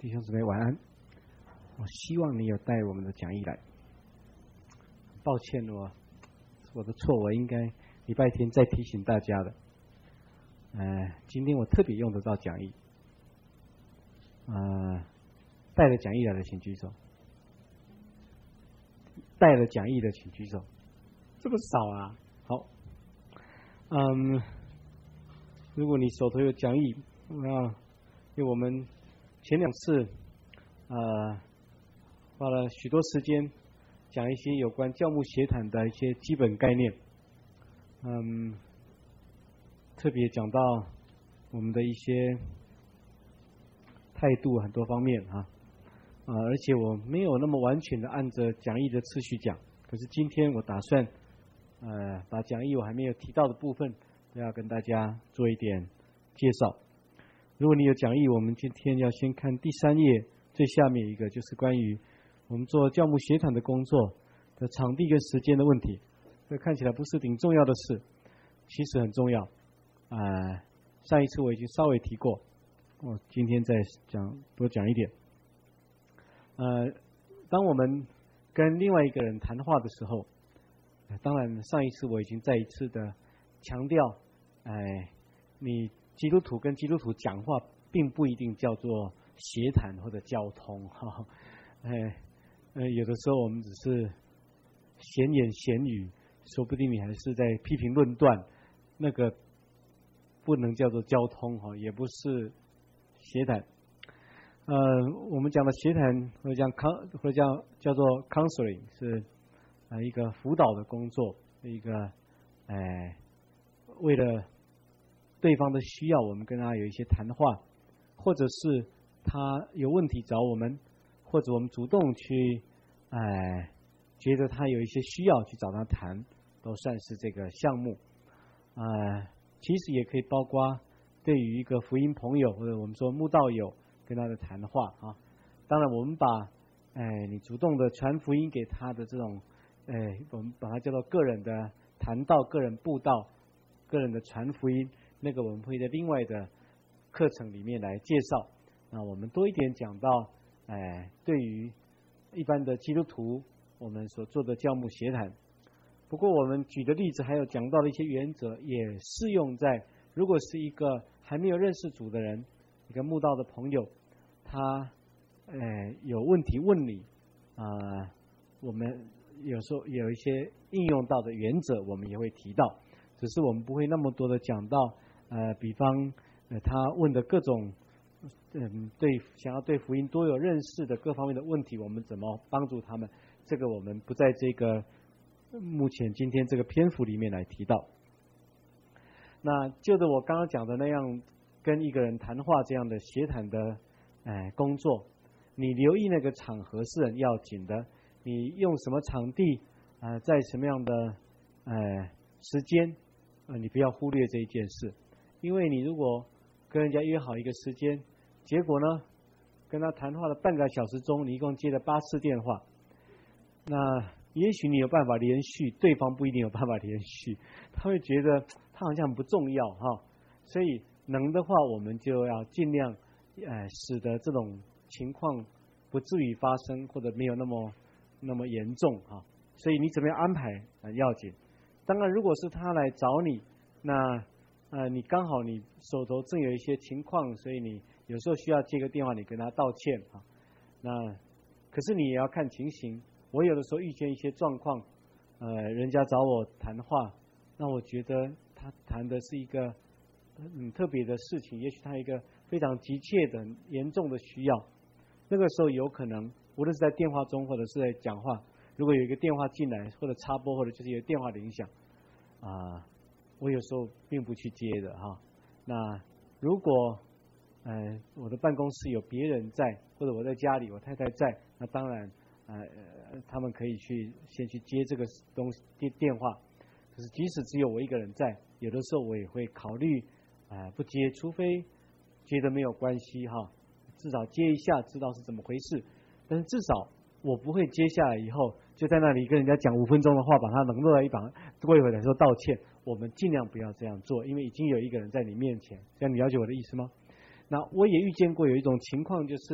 弟兄姊妹晚安。我希望你有带我们的讲义来。抱歉，我的错，我应该礼拜天再提醒大家的。今天我特别用得到讲义。带了讲义来的请举手。带了讲义的请举手。这么少啊？好。如果你手头有讲义，因为我们前2次花了许多时间讲一些有关教牧协谈的一些基本概念，特别讲到我们的一些态度很多方面而且我没有那么完全的按着讲义的次序讲，可是今天我打算把讲义我还没有提到的部分都要跟大家做一点介绍。如果你有讲义，我们今天要先看第3页最下面一个，就是关于我们做教牧协谈的工作的场地跟时间的问题。这看起来不是挺重要的事，其实很重要。上一次我已经稍微提过，我今天再多讲一点。当我们跟另外一个人谈话的时候，当然上一次我已经再一次的强调，你基督徒跟基督徒讲话并不一定叫做协谈或者交通有的时候我们只是闲言闲语，说不定你还是在批评论断，那个不能叫做交通也不是协谈。我们讲的协谈或者叫做 counseling 是一个辅导的工作，一个为了对方的需要，我们跟他有一些谈话，或者是他有问题找我们，或者我们主动去觉得他有一些需要去找他谈，都算是这个项目。其实也可以包括对于一个福音朋友或者我们说慕道友跟他的谈话当然我们把你主动的传福音给他的这种我们把它叫做个人的谈道、个人布道、个人的传福音，那个我们会在另外的课程里面来介绍。那我们多一点讲到对于一般的基督徒我们所做的教牧协谈。不过我们举的例子还有讲到的一些原则，也适用在如果是一个还没有认识主的人，一个慕道的朋友，他有问题问你我们有时候有一些应用到的原则我们也会提到，只是我们不会那么多的讲到比方他问的各种想要对福音多有认识的各方面的问题，我们怎么帮助他们，这个我们不在这个目前今天这个篇幅里面来提到。那就着我刚刚讲的那样跟一个人谈话这样的协谈的工作，你留意那个场合是很要紧的，你用什么场地在什么样的时间你不要忽略这一件事。因为你如果跟人家约好一个时间，结果呢跟他谈话了半个小时中，你一共接了8次电话，那也许你有办法连续，对方不一定有办法连续，他会觉得他好像很不重要所以能的话我们就要尽量使得这种情况不至于发生，或者没有那么严重所以你怎么样安排很要紧。当然如果是他来找你，那你刚好你手头正有一些情况，所以你有时候需要接个电话，你跟他道歉那可是你也要看情形。我有的时候遇见一些状况人家找我谈话，那我觉得他谈的是一个特别的事情，也许他有一个非常急切的严重的需要，那个时候有可能无论是在电话中或者是在讲话，如果有一个电话进来或者插播，或者就是有电话的影响我有时候并不去接的那如果我的办公室有别人在，或者我在家里我太太在，那当然他们可以先去接这个电话。可是即使只有我一个人在，有的时候我也会考虑不接，除非觉得没有关系至少接一下知道是怎么回事。但是至少我不会接下来以后就在那里跟人家讲5分钟的话，把他冷落在一旁，过一会儿来说道歉。我们尽量不要这样做，因为已经有一个人在你面前，这样你了解我的意思吗？那我也遇见过有一种情况，就是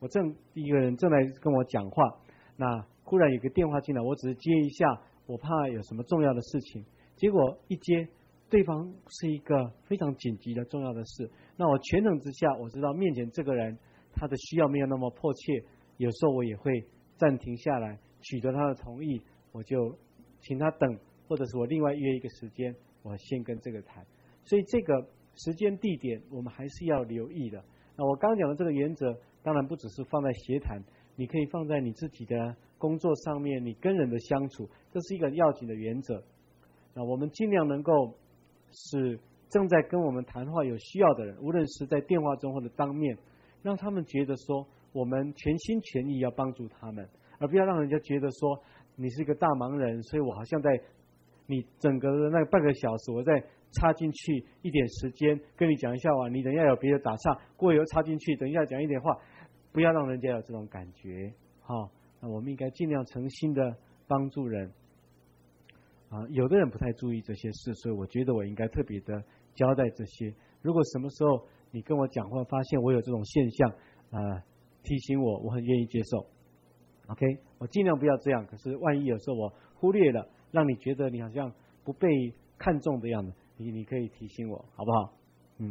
我一个人正在跟我讲话，那忽然有个电话进来，我只是接一下，我怕有什么重要的事情，结果一接，对方是一个非常紧急的重要的事，那我权衡之下，我知道面前这个人他的需要没有那么迫切，有时候我也会暂停下来，取得他的同意，我就请他等，或者是我另外约一个时间，我先跟这个谈。所以这个时间地点我们还是要留意的。那我刚刚讲的这个原则，当然不只是放在协谈，你可以放在你自己的工作上面，你跟人的相处，这是一个要紧的原则。那我们尽量能够使正在跟我们谈话有需要的人，无论是在电话中或者当面，让他们觉得说我们全心全意要帮助他们，而不要让人家觉得说你是一个大忙人，所以我好像在你整个的那个半个小时，我再插进去一点时间跟你讲一下话，你等一下有别的打岔，过油插进去，等一下讲一点话，不要让人家有这种感觉。那我们应该尽量诚心的帮助人。有的人不太注意这些事，所以我觉得我应该特别的交代这些。如果什么时候你跟我讲话，发现我有这种现象，提醒我，我很愿意接受。OK， 我尽量不要这样。可是万一有时候我忽略了，让你觉得你好像不被看重的样子，你可以提醒我，好不好？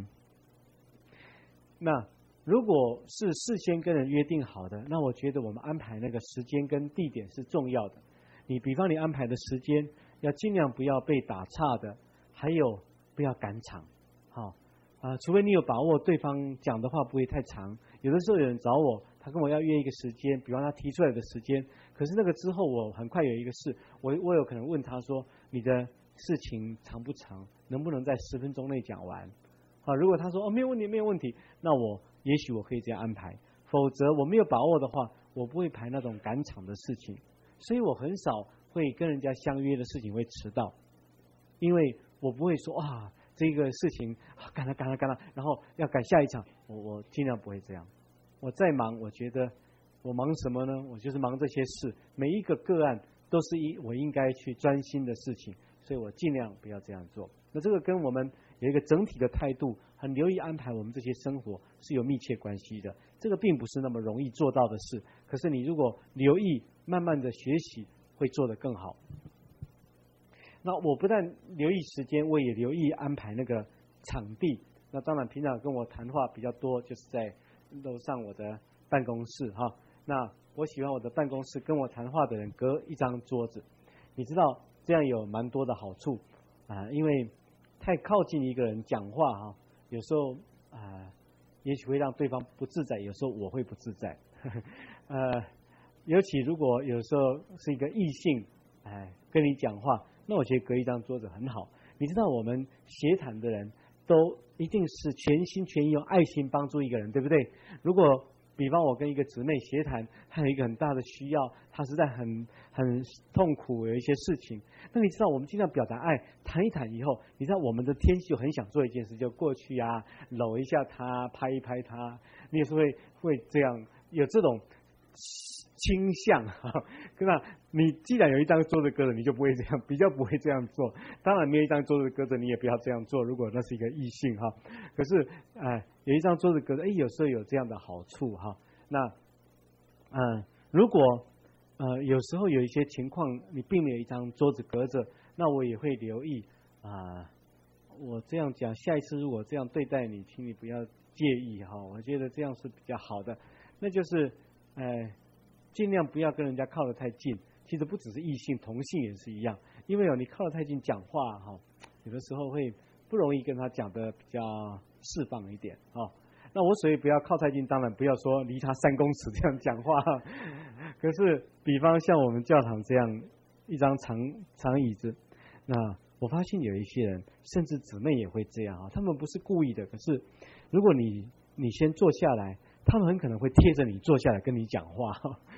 那如果是事先跟人约定好的，那我觉得我们安排那个时间跟地点是重要的。你比方你安排的时间，要尽量不要被打岔的，还有不要赶场。除非你有把握对方讲的话不会太长。有的时候有人找我，他跟我要约一个时间，比方他提出来的时间，可是那个之后我很快有一个事，我有可能问他说，你的事情长不长，能不能在10分钟内讲完？如果他说没有问题没有问题，那也许我可以这样安排。否则我没有把握的话，我不会排那种赶场的事情。所以我很少会跟人家相约的事情会迟到，因为我不会说这个事情赶了，然后要赶下一场，我尽量不会这样。我再忙，我觉得我忙什么呢？我就是忙这些事，每一个个案都是我应该去专心的事情，所以我尽量不要这样做。那这个跟我们有一个整体的态度，很留意安排我们这些生活是有密切关系的。这个并不是那么容易做到的事，可是你如果留意，慢慢的学习，会做得更好。那我不但留意时间，我也留意安排那个场地。那当然平常跟我谈话比较多，就是在楼上我的办公室那我喜欢我的办公室跟我谈话的人隔一张桌子。你知道这样有蛮多的好处因为太靠近一个人讲话有时候也许会让对方不自在，有时候我会不自在尤其如果有时候是一个异性跟你讲话，那我觉得隔一张桌子很好。你知道我们协谈的人都一定是全心全意用爱心帮助一个人，对不对？如果比方我跟一个姊妹协谈，她有一个很大的需要，她实在很痛苦，有一些事情，那你知道我们尽量表达爱，谈一谈以后，你知道我们的天就很想做一件事，就过去搂一下她，拍一拍她。你也是会这样有这种倾向那你既然有一张桌子搁着，你就不会这样，比较不会这样做。当然没有一张桌子搁着，你也不要这样做，如果那是一个异性可是有一张桌子搁着，有时候有这样的好处那如果有时候有一些情况你并没有一张桌子隔着，那我也会留意我这样讲，下一次如果这样对待你，请你不要介意我觉得这样是比较好的。那就是尽量不要跟人家靠得太近。其实不只是异性，同性也是一样。因为你靠得太近讲话有的时候会不容易跟他讲的比较释放一点那我所谓不要靠太近，当然不要说离他3公尺这样讲话可是比方像我们教堂这样一张长椅子，那我发现有一些人甚至姊妹也会这样他们不是故意的，可是如果你先坐下来，他们很可能会贴着你坐下来跟你讲话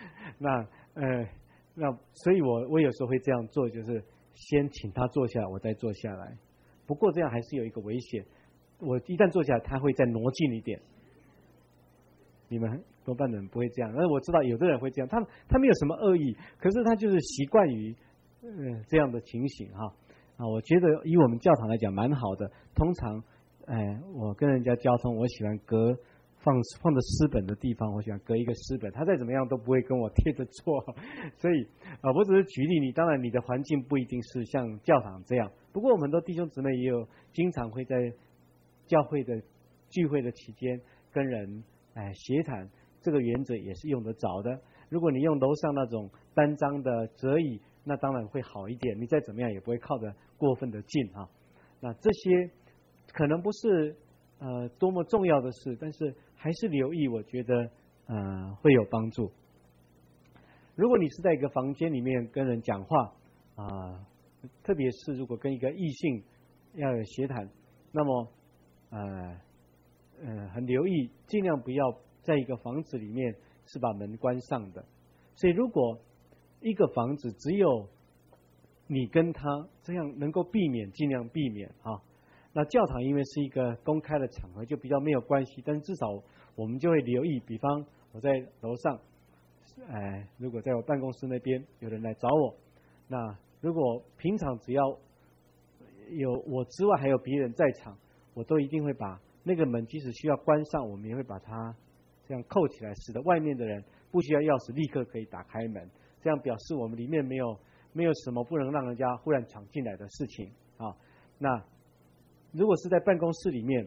那所以我有时候会这样做，就是先请他坐下来，我再坐下来。不过这样还是有一个危险，我一旦坐下来，他会再挪近一点。你们多半的人不会这样，但是我知道有的人会这样，他没有什么恶意，可是他就是习惯于这样的情形我觉得以我们教堂来讲蛮好的。通常我跟人家交通，我喜欢隔放着诗本的地方，我喜欢隔一个诗本，他再怎么样都不会跟我贴着坐。所以我只是举例，当然你的环境不一定是像教堂这样，不过我们很多弟兄姊妹也有经常会在教会的聚会的期间跟人协谈，这个原则也是用得着的。如果你用楼上那种单张的折椅，那当然会好一点，你再怎么样也不会靠得过分的近啊。那这些可能不是多么重要的事，但是还是留意，我觉得会有帮助。如果你是在一个房间里面跟人讲话特别是如果跟一个异性要有协谈，那么很留意，尽量不要在一个房子里面是把门关上的。所以如果一个房子只有你跟他，这样能够避免尽量避免啊。那教堂因为是一个公开的场合，就比较没有关系，但是至少我们就会留意，比方我在楼上如果在我办公室那边有人来找我，那如果平常只要有我之外还有别人在场，我都一定会把那个门即使需要关上，我们也会把它这样扣起来，使得外面的人不需要钥匙立刻可以打开门，这样表示我们里面没有什么不能让人家忽然闯进来的事情啊。那如果是在办公室里面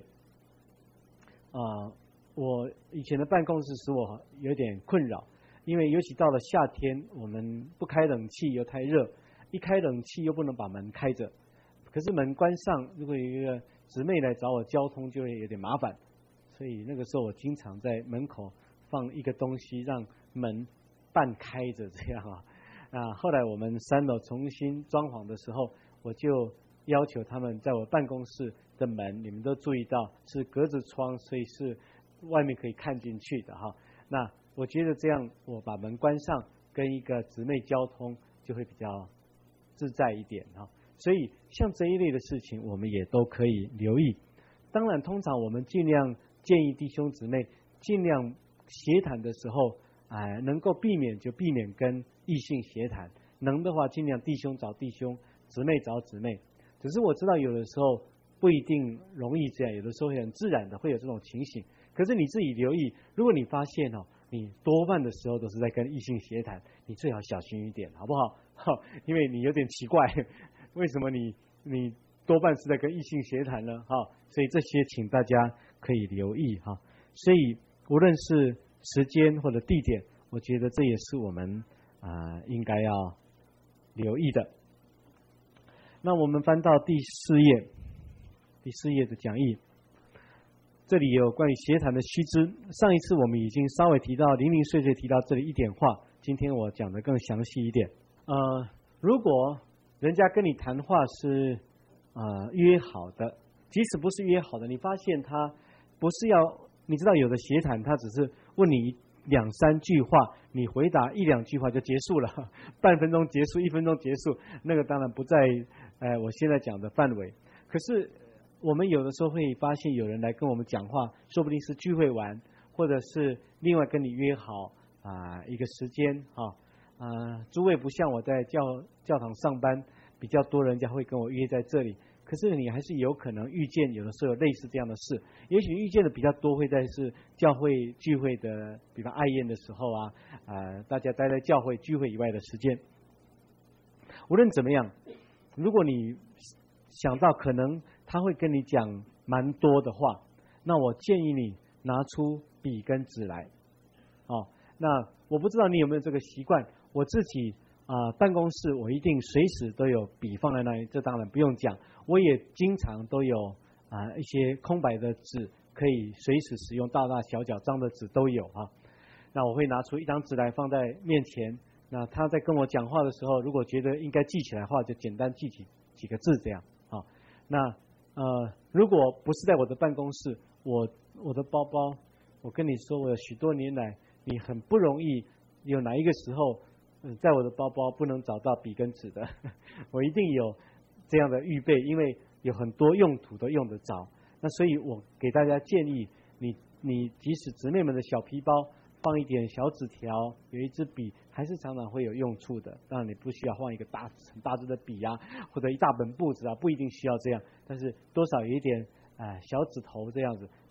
我以前的办公室使我有点困扰，因为尤其到了夏天，我们不开冷气又太热，一开冷气又不能把门开着，可是门关上，如果有一个姊妹来找我交通就会有点麻烦，所以那个时候我经常在门口放一个东西，让门半开着这样后来我们3楼重新装潢的时候，我就要求他们在我办公室的门，你们都注意到是格子窗，所以是外面可以看进去的那我觉得这样我把门关上，跟一个姊妹交通就会比较自在一点所以像这一类的事情，我们也都可以留意。当然，通常我们尽量建议弟兄姊妹尽量协谈的时候能够避免就避免跟异性协谈，能的话尽量弟兄找弟兄，姊妹找姊妹。只是我知道有的时候不一定容易这样，有的时候很自然的会有这种情形。可是你自己留意，如果你发现你多半的时候都是在跟异性协谈，你最好小心一点，好不好？因为你有点奇怪，为什么你多半是在跟异性协谈呢？所以这些请大家可以留意所以无论是时间或者地点，我觉得这也是我们应该要留意的。那我们翻到第4页的讲义，这里有关于协谈的须知。上一次我们已经稍微提到零零碎碎提到这里一点话，今天我讲的更详细一点。如果人家跟你谈话是约好的，即使不是约好的，你发现他不是要，你知道有的协谈他只是问你2、3句话，你回答1、2句话就结束了，半分钟结束，1分钟结束，那个当然不在我现在讲的范围。可是我们有的时候会发现有人来跟我们讲话，说不定是聚会完，或者是另外跟你约好一个时间诸位不像我在教堂上班比较多，人家会跟我约在这里，可是你还是有可能遇见有的时候有类似这样的事，也许遇见的比较多会在是教会聚会的，比方爱宴的时候大家待在教会聚会以外的时间。无论怎么样，如果你想到可能他会跟你讲蛮多的话，那我建议你拿出笔跟纸来那我不知道你有没有这个习惯，我自己办公室我一定随时都有笔放在那里，这当然不用讲。我也经常都有一些空白的纸，可以随时使用，大大小小张的纸都有那我会拿出一张纸来放在面前，那他在跟我讲话的时候，如果觉得应该记起来的话，就简单记几个字这样那如果不是在我的办公室，我的包包，我跟你说，我有许多年来，你很不容易有哪一个时候在我的包包不能找到笔跟纸的我一定有这样的预备，因为有很多用途都用得着。那所以我给大家建议，你即使姊妹们的小皮包放一点小纸条，有一支笔，还是常常会有用处的。当然你不需要放一个很大支的笔或者一大本簿子不一定需要这样，但是多少有一点小指头这样子，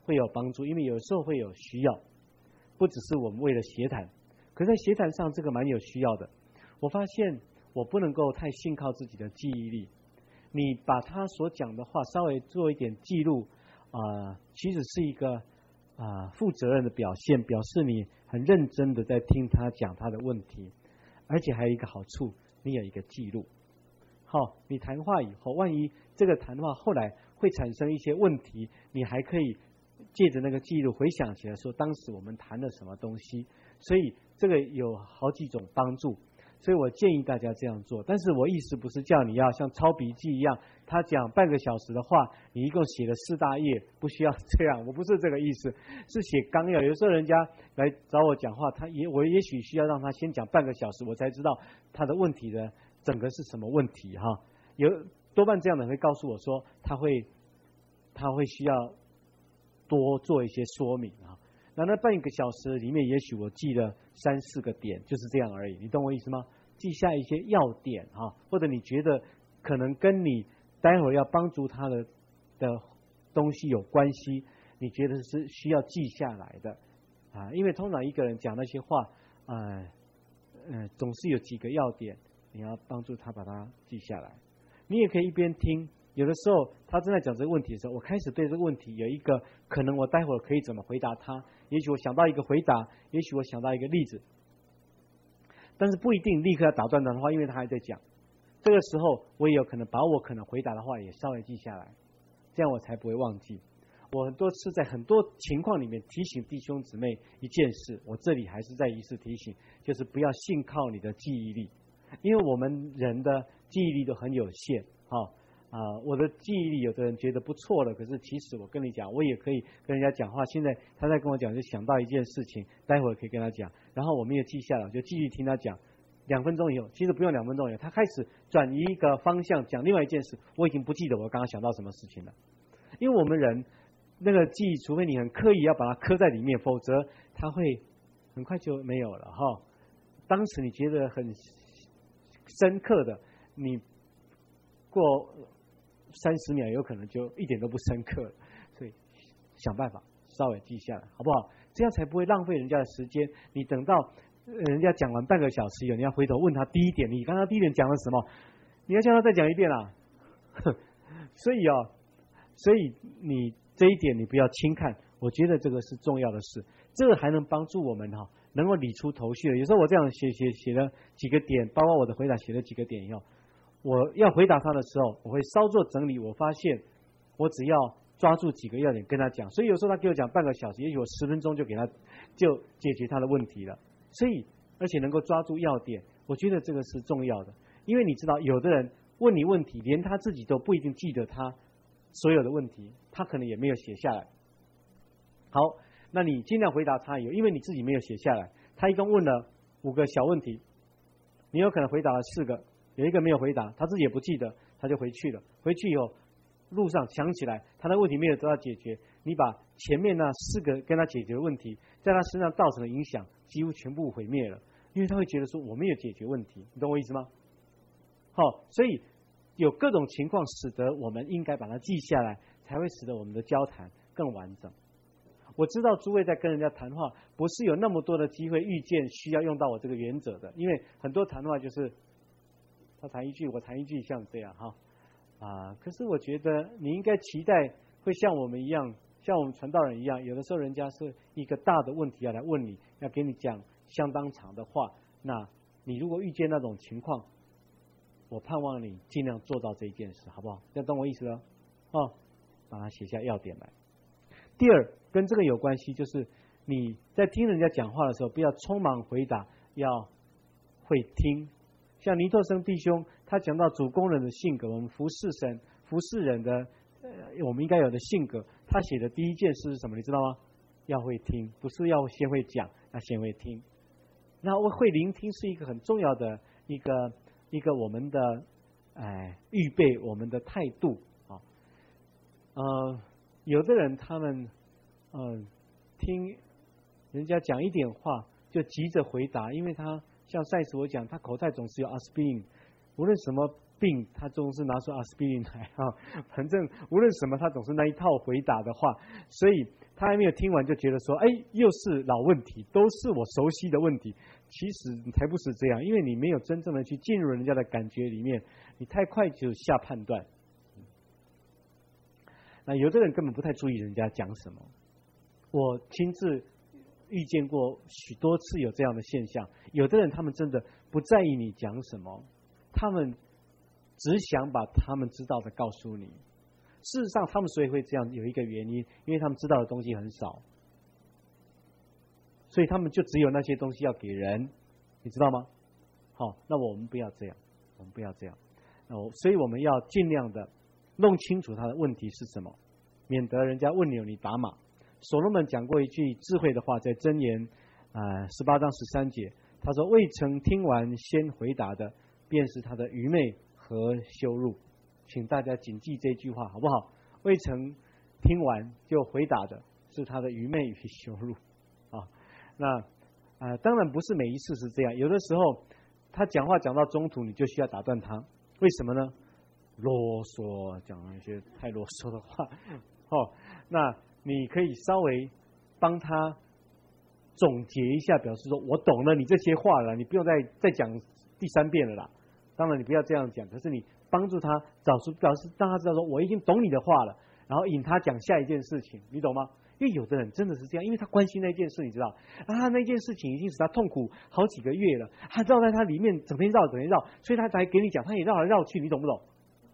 会有帮助，因为有时候会有需要，不只是我们为了协谈，可是在协谈上这个蛮有需要的。我发现我不能够太信靠自己的记忆力，你把他所讲的话稍微做一点记录，其实是一个负责任的表现，表示你很认真的在听他讲他的问题，而且还有一个好处，你有一个记录。好，你谈话以后，万一这个谈话后来会产生一些问题，你还可以借着那个记录回想起来说当时我们谈了什么东西，所以这个有好几种帮助。所以我建议大家这样做，但是我意思不是叫你要像抄笔记一样，他讲半个小时的话，你一共写了4大页，不需要这样，我不是这个意思，是写纲要。有时候人家来找我讲话，我也许需要让他先讲半个小时，我才知道他的问题的整个是什么问题哈。多半这样的人会告诉我说，他会需要多做一些说明啊。那半个小时里面，也许我记了3、4个点，就是这样而已。你懂我意思吗？记下一些要点哈，或者你觉得可能跟你待会儿要帮助他的东西有关系，你觉得是需要记下来的啊。因为通常一个人讲那些话，总是有几个要点，你要帮助他把它记下来。你也可以一边听。有的时候他正在讲这个问题的时候，我开始对这个问题有一个可能，我待会儿可以怎么回答他？也许我想到一个回答，也许我想到一个例子，但是不一定立刻要打断他的话，因为他还在讲。这个时候我也有可能把我可能回答的话也稍微记下来，这样我才不会忘记。我很多次在很多情况里面提醒弟兄姊妹一件事，我这里还是再一次提醒，就是不要信靠你的记忆力，因为我们人的记忆力都很有限我的记忆力有的人觉得不错了，可是其实我跟你讲，我也可以跟人家讲话。现在他在跟我讲，就想到一件事情，待会儿可以跟他讲，然后我们也记下来，就继续听他讲。2分钟以后，其实不用2分钟以后，他开始转移一个方向讲另外一件事，我已经不记得我刚刚想到什么事情了。因为我们人那个记忆，除非你很刻意要把它刻在里面，否则它会很快就没有了哈。当时你觉得很深刻的，你过30秒有可能就一点都不深刻了，所以想办法稍微记下来，好不好？这样才不会浪费人家的时间。你等到人家讲完半个小时以后，你要回头问他第一点，你刚刚第一点讲了什么？你要叫他再讲一遍啦。所以你这一点你不要轻看，我觉得这个是重要的事，这个还能帮助我们能够理出头绪的。有时候我这样写了几个点，包括我的回答写了几个点以后，我要回答他的时候，我会稍作整理，我发现我只要抓住几个要点跟他讲，所以有时候他给我讲半个小时，也许我10分钟就解决他的问题了。所以而且能够抓住要点，我觉得这个是重要的。因为你知道，有的人问你问题，连他自己都不一定记得他所有的问题，他可能也没有写下来。好，那你尽量回答他因为你自己没有写下来，他一共问了5个小问题，你有可能回答了4个。有一个没有回答，他自己也不记得，他就回去了。回去以后，路上想起来，他的问题没有得到解决，你把前面那4个跟他解决的问题，在他身上造成的影响，几乎全部毁灭了。因为他会觉得说我没有解决问题，你懂我意思吗？好，所以有各种情况使得我们应该把它记下来，才会使得我们的交谈更完整。我知道诸位在跟人家谈话，不是有那么多的机会遇见需要用到我这个原则的，因为很多谈话就是他谈一句我谈一句，像这样可是我觉得你应该期待会像我们一样，像我们传道人一样，有的时候人家是一个大的问题要来问你，要给你讲相当长的话，那你如果遇见那种情况，我盼望你尽量做到这一件事，好不好？这样懂我意思了？把它写下要点来。第二，跟这个有关系，就是你在听人家讲话的时候，不要匆忙回答，要会听。像尼特生弟兄，他讲到主工人的性格，我们服侍神、服侍人的，我们应该有的性格。他写的第一件事是什么？你知道吗？要会听，不是要先会讲，要先会听。那会聆听是一个很重要的一个我们的预备我们的态度有的人他们听人家讲一点话就急着回答，因为他像上一次我讲，他口袋总是有阿司匹林，无论什么病，他总是拿出阿司匹林来啊，反正无论什么，他总是那一套回答的话，所以他还没有听完就觉得说，哎，又是老问题，都是我熟悉的问题。其实才不是这样，因为你没有真正的去进入人家的感觉里面，你太快就下判断。那有的人根本不太注意人家讲什么，我亲自遇见过许多次有这样的现象。有的人他们真的不在意你讲什么，他们只想把他们知道的告诉你。事实上他们所以会这样有一个原因，因为他们知道的东西很少，所以他们就只有那些东西要给人，你知道吗？好，那我们不要这样，我们不要这样。所以我们要尽量的弄清楚他的问题是什么，免得人家问牛你打马。所罗门讲过一句智慧的话，在箴言18章13节，他说：“未曾听完先回答的，便是他的愚昧和羞辱。”请大家谨记这句话，好不好？未曾听完就回答的，是他的愚昧与羞辱啊。那当然不是每一次是这样，有的时候他讲话讲到中途，你就需要打断他。为什么呢？啰嗦，讲一些太啰嗦的话。那你可以稍微帮他总结一下，表示说我懂了你这些话了，你不用再讲第3遍了啦。当然你不要这样讲，可是你帮助他表示让他知道说我已经懂你的话了，然后引他讲下一件事情，你懂吗？因为有的人真的是这样，因为他关心那件事，你知道那件事情已经使他痛苦好几个月了，他绕在他里面整天绕，所以他才给你讲，他也绕来绕去，你懂不懂？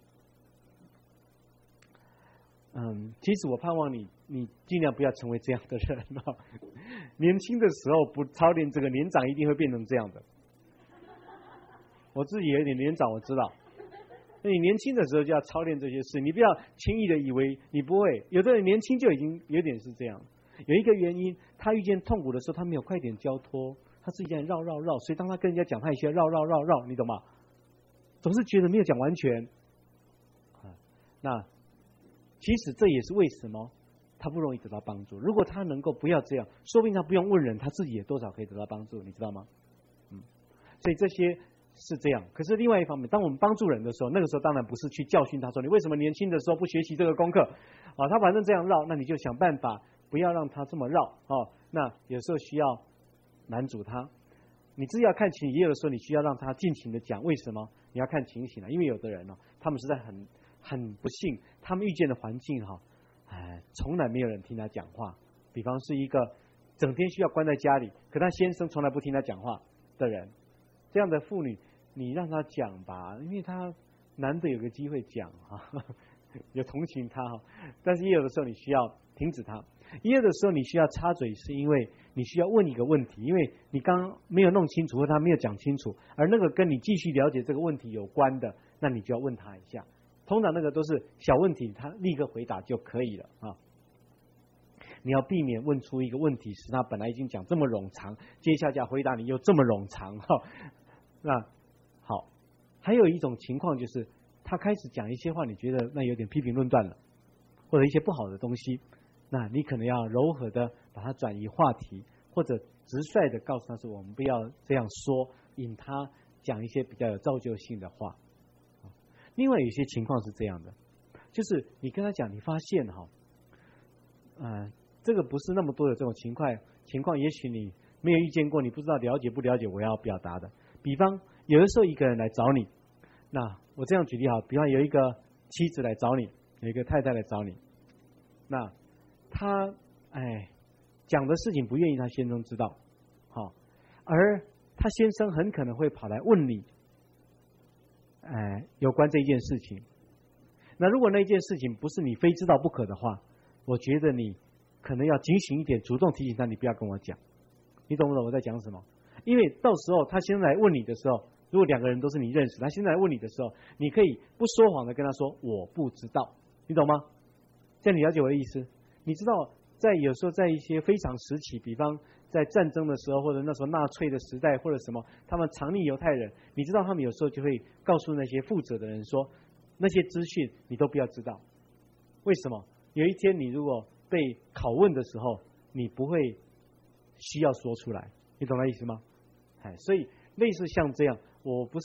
其实我盼望你尽量不要成为这样的人年轻的时候不操练这个，年长一定会变成这样的。我自己有点年长，我知道。那你年轻的时候就要操练这些事，你不要轻易的以为你不会。有的人年轻就已经有点是这样。有一个原因，他遇见痛苦的时候，他没有快点交托，他自己在绕，所以当他跟人家讲，他也需要绕，你懂吗？总是觉得没有讲完全。那其实这也是为什么他不容易得到帮助。如果他能够不要这样，说不定他不用问人，他自己也多少可以得到帮助，你知道吗？所以这些是这样。可是另外一方面，当我们帮助人的时候，那个时候当然不是去教训他说你为什么年轻的时候不学习这个功课他反正这样绕，那你就想办法不要让他这么绕那有时候需要拦阻他。你自己要看情形，也有的时候你需要让他尽情的讲。为什么？你要看情形因为有的人他们实在很不幸，他们遇见的环境从来没有人听他讲话。比方是一个整天需要关在家里，可他先生从来不听他讲话的人，这样的妇女，你让他讲吧，因为他难得有个机会讲有同情他但是也有的时候你需要停止他，也有的时候你需要插嘴，是因为你需要问一个问题，因为你刚刚没有弄清楚，或他没有讲清楚，而那个跟你继续了解这个问题有关的，那你就要问他一下。通常那个都是小问题，他立刻回答就可以了你要避免问出一个问题使他本来已经讲这么冗长，接下来回答你又这么冗长那好，还有一种情况就是他开始讲一些话，你觉得那有点批评论断了，或者一些不好的东西，那你可能要柔和的把它转移话题，或者直率的告诉他说我们不要这样说，引他讲一些比较有造就性的话。另外有些情况是这样的，就是你跟他讲，你发现这个不是那么多的这种情况，也许你没有遇见过，你不知道了解不了解我要表达的。比方有的时候一个人来找你，那我这样举例比方有一个妻子来找你，有一个太太来找你，那他讲的事情不愿意他先生知道而他先生很可能会跑来问你有关这一件事情。那如果那件事情不是你非知道不可的话，我觉得你可能要警醒一点，主动提醒他，你不要跟我讲。你懂不懂我在讲什么？因为到时候他现在来问你的时候，如果2个人都是你认识，他现在来问你的时候，你可以不说谎的跟他说我不知道，你懂吗？这样你了解我的意思？你知道有时候在一些非常时期，比方在战争的时候，或者那时候纳粹的时代，或者什么，他们藏匿犹太人，你知道他们有时候就会告诉那些负责的人说，那些资讯你都不要知道。为什么？有一天你如果被拷问的时候，你不会需要说出来，你懂那意思吗？所以类似像这样，我不是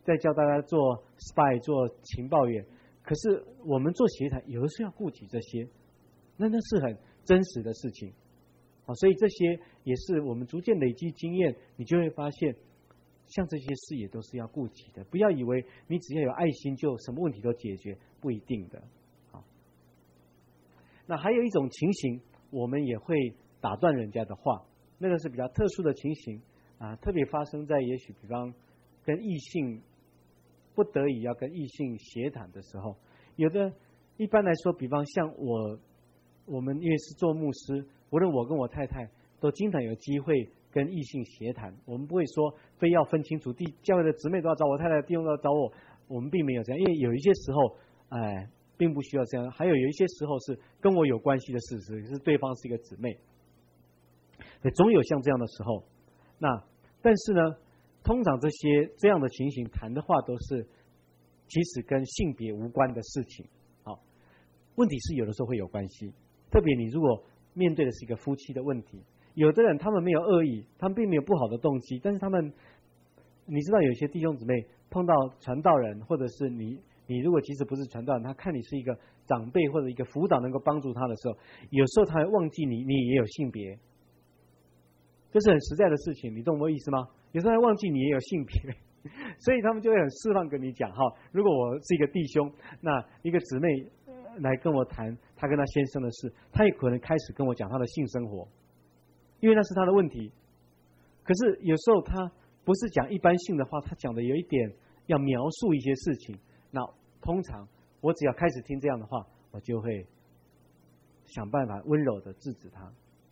在教大家做 spy 做情报员，可是我们做协谈有的时候要顾及这些，那是很真实的事情。所以这些也是我们逐渐累积经验，你就会发现，像这些事也都是要顾及的。不要以为你只要有爱心就什么问题都解决，不一定的。好，那还有一种情形，我们也会打断人家的话，那个是比较特殊的情形特别发生在也许比方跟异性不得已要跟异性协谈的时候，有的一般来说，比方像我们因为是做牧师，无论我跟我太太都经常有机会跟异性协谈，我们不会说非要分清楚，教会的姊妹都要找我，太太的弟兄都要找我，我们并没有这样，因为有一些时候并不需要这样，还有一些时候是跟我有关系的事实，是对方是一个姊妹，总有像这样的时候。那但是呢，通常这样的情形谈的话都是其实跟性别无关的事情。好，问题是有的时候会有关系，特别你如果面对的是一个夫妻的问题，有的人他们没有恶意，他们并没有不好的动机，但是你知道有些弟兄姊妹碰到传道人，或者是你如果即使不是传道人，他看你是一个长辈或者一个辅导能够帮助他的时候，有时候他会忘记你也有性别，这是很实在的事情，你懂我意思吗？有时候还忘记你也有性别，所以他们就会很释放跟你讲如果我是一个弟兄，那一个姊妹来跟我谈他跟他先生的事，他也可能开始跟我讲他的性生活，因为那是他的问题。可是有时候他不是讲一般性的话，他讲的有一点要描述一些事情，那通常我只要开始听这样的话，我就会想办法温柔的制止他。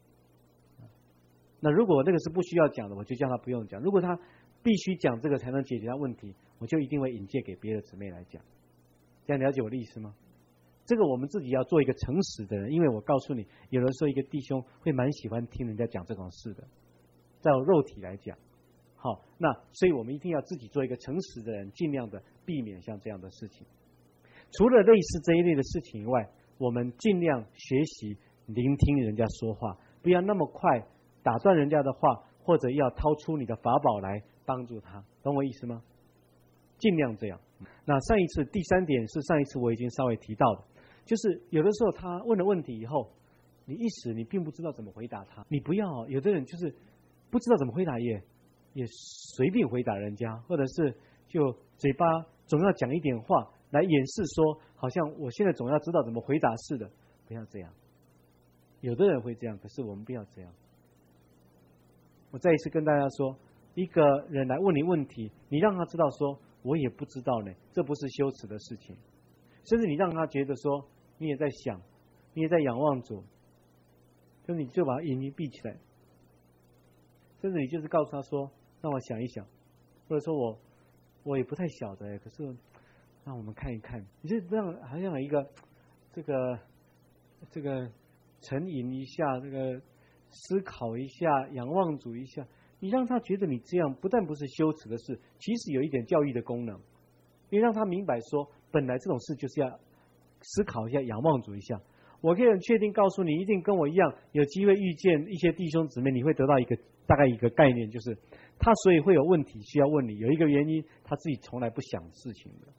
那如果那个是不需要讲的，我就叫他不用讲；如果他必须讲这个才能解决他问题，我就一定会引荐给别的姊妹来讲。这样了解我的意思吗？这个我们自己要做一个诚实的人，因为我告诉你，有的时候一个弟兄会蛮喜欢听人家讲这种事的，在我肉体来讲。好，那所以我们一定要自己做一个诚实的人，尽量的避免像这样的事情。除了类似这一类的事情以外，我们尽量学习聆听人家说话，不要那么快打断人家的话，或者要掏出你的法宝来帮助他，懂我意思吗？尽量这样。那第三点是上一次我已经稍微提到的，就是有的时候他问了问题以后，你一时你并不知道怎么回答他，你不要有的人就是不知道怎么回答也随便回答人家，或者是就嘴巴总要讲一点话来掩饰说好像我现在总要知道怎么回答似的，不要这样。有的人会这样，可是我们不要这样。我再一次跟大家说，一个人来问你问题，你让他知道说我也不知道呢，这不是羞耻的事情，甚至你让他觉得说你也在想，你也在仰望主，就你就把眼睛闭起来，甚至你就是告诉他说让我想一想，或者说我也不太晓得，可是让我们看一看，你就这样好像有一个这个沉吟一下，这个思考一下，仰望主一下，你让他觉得你这样不但不是羞耻的事，其实有一点教育的功能。你让他明白说，本来这种事就是要思考一下，仰望主一下。我可以很确定告诉你，一定跟我一样有机会遇见一些弟兄姊妹，你会得到大概一个概念，就是他所以会有问题需要问你，有一个原因他自己从来不想事情的，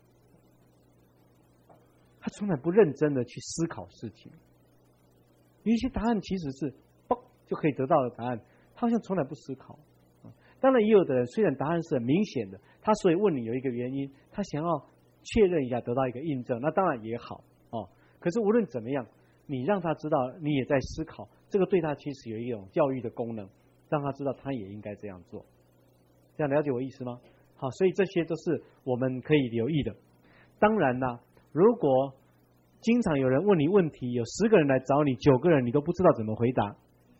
他从来不认真的去思考事情。有一些答案其实是就可以得到的答案，他好像从来不思考。当然也有的人虽然答案是很明显的，他所以问你有一个原因，他想要确认一下，得到一个印证，那当然也好可是无论怎么样，你让他知道你也在思考，这个对他其实有一种教育的功能，让他知道他也应该这样做。这样了解我意思吗？好，所以这些都是我们可以留意的。当然啦，如果经常有人问你问题，有10个人来找你，9个人你都不知道怎么回答，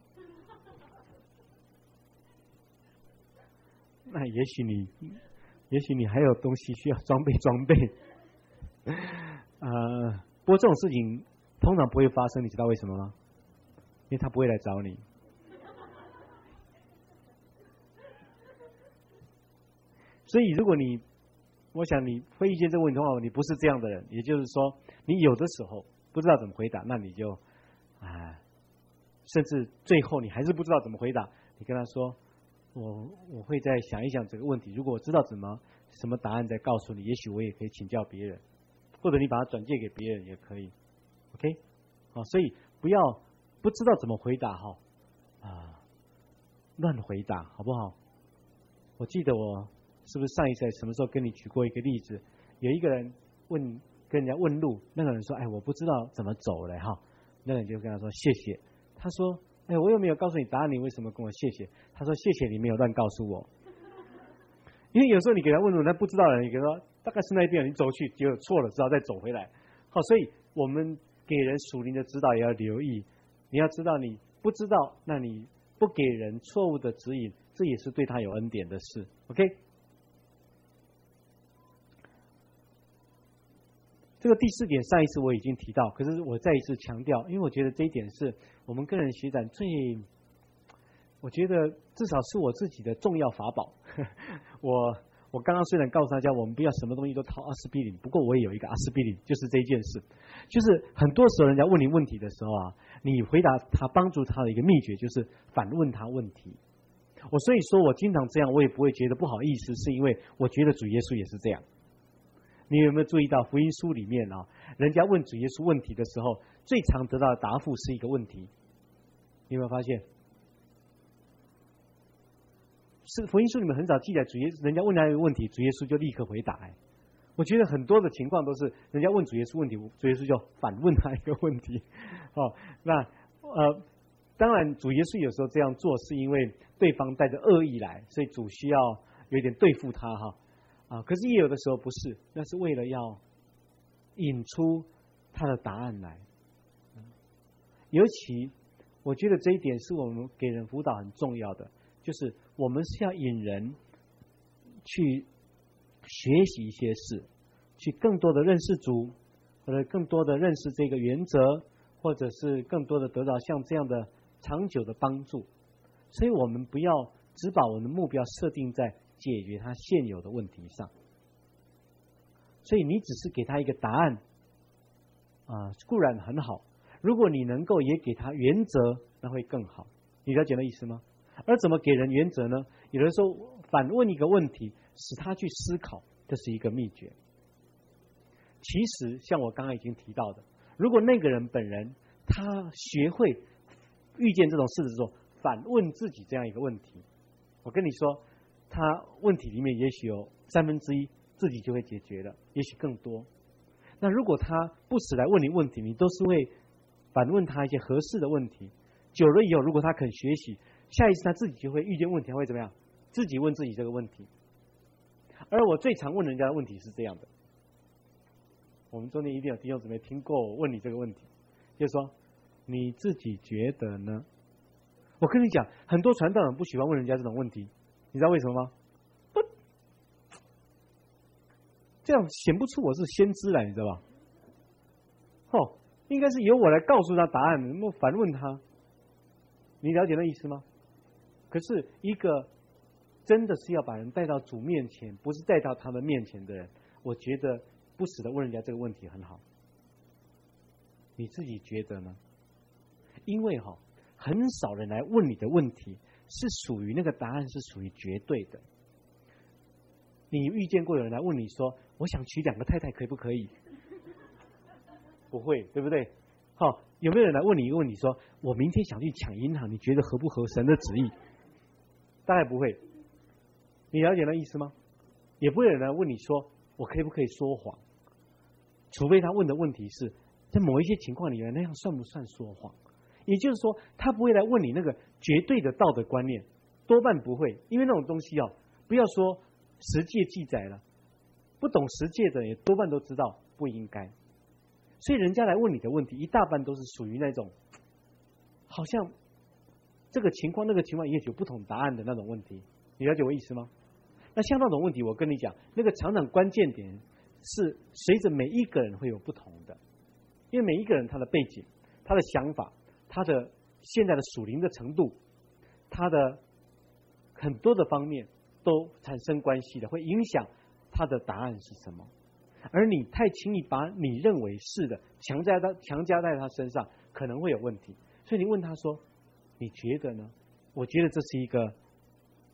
那也许你还有东西需要装备。不过这种事情通常不会发生，你知道为什么吗？因为他不会来找你。所以如果我想你会遇见这个问题的话，你不是这样的人，也就是说你有的时候不知道怎么回答，那你就甚至最后你还是不知道怎么回答，你跟他说我会再想一想这个问题。如果我知道什么答案再告诉你，也许我也可以请教别人，或者你把它转借给别人也可以。OK， 所以不要不知道怎么回答乱回答好不好？我记得我是不是上一次什么时候跟你举过一个例子？有一个人跟人家问路，那个人说：“哎，我不知道怎么走了哈。”那个人就跟他说：“谢谢。”他说：“哎，我又没有告诉你答案，你为什么跟我谢谢？”他说：“谢谢你没有乱告诉我。”因为有时候你给他问路，他不知道的人，你给他说大概是那边，你走去结果错了，只好再走回来。好，所以我们给人属灵的指导也要留意。你要知道，你不知道，那你不给人错误的指引，这也是对他有恩典的事。OK。这个第4点，上一次我已经提到，可是我再一次强调，因为我觉得这一点是我们个人学长我觉得至少是我自己的重要法宝。我刚刚虽然告诉大家，我们不要什么东西都掏阿司匹林，不过我也有一个阿司匹林，就是这一件事，就是很多时候人家问你问题的时候你回答他帮助他的一个秘诀就是反问他问题。所以说我经常这样，我也不会觉得不好意思，是因为我觉得主耶稣也是这样。你有没有注意到福音书里面人家问主耶稣问题的时候，最常得到的答复是一个问题？你有没有发现？是福音书里面很少记载人家问他一个问题，主耶稣就立刻回答。我觉得很多的情况都是人家问主耶稣问题，主耶稣就反问他一个问题。那当然主耶稣有时候这样做是因为对方带着恶意来，所以主需要有点对付他可是也有的时候不是，那是为了要引出他的答案来。尤其我觉得这一点是我们给人辅导很重要的，就是我们是要引人去学习一些事，去更多的认识主，或者更多的认识这个原则，或者是更多的得到像这样的长久的帮助。所以我们不要只把我们的目标设定在解决他现有的问题上。所以你只是给他一个答案固然很好，如果你能够也给他原则，那会更好。你了解那意思吗？而怎么给人原则呢？有的时候反问一个问题，使他去思考，这是一个秘诀。其实像我刚刚已经提到的，如果那个人本人他学会遇见这种事的时候反问自己这样一个问题，我跟你说，他问题里面也许有1/3自己就会解决了，也许更多。那如果他不时来问你问题，你都是会反问他一些合适的问题，久了以后，如果他肯学习，下一次他自己就会遇见问题，他会怎么样？自己问自己这个问题。而我最常问人家的问题是这样的，我们中间一定有弟兄姊妹听过我问你这个问题，就是说你自己觉得呢？我跟你讲，很多传道人不喜欢问人家这种问题，你知道为什么吗？这样显不出我是先知来，你知道吧？应该是由我来告诉他答案，能不能反问他？你了解那意思吗？可是一个真的是要把人带到主面前，不是带到他们面前的人，我觉得不时的问人家这个问题很好。你自己觉得呢？因为很少人来问你的问题是属于那个答案是属于绝对的。你遇见过有人来问你说，我想娶2个太太可不可以？不会，对不对？有没有人来问你一个问题说，我明天想去抢银行，你觉得合不合神的旨意？大概不会。你了解那意思吗？也不会有人来问你说，我可不可以说谎？除非他问的问题是在某一些情况里面，那样算不算说谎？也就是说，他不会来问你那个绝对的道德观念，多半不会，因为那种东西不要说十诫记载了，不懂十诫的也多半都知道不应该。所以人家来问你的问题，一大半都是属于那种好像这个情况那个情况也有不同答案的那种问题。你了解我意思吗？那像那种问题，我跟你讲，那个常常关键点是随着每一个人会有不同的，因为每一个人他的背景、他的想法、他的现在的属灵的程度，他的很多的方面都产生关系的，会影响他的答案是什么。而你太轻易把你认为是的强加在他身上，可能会有问题。所以你问他说，你觉得呢？我觉得这是一个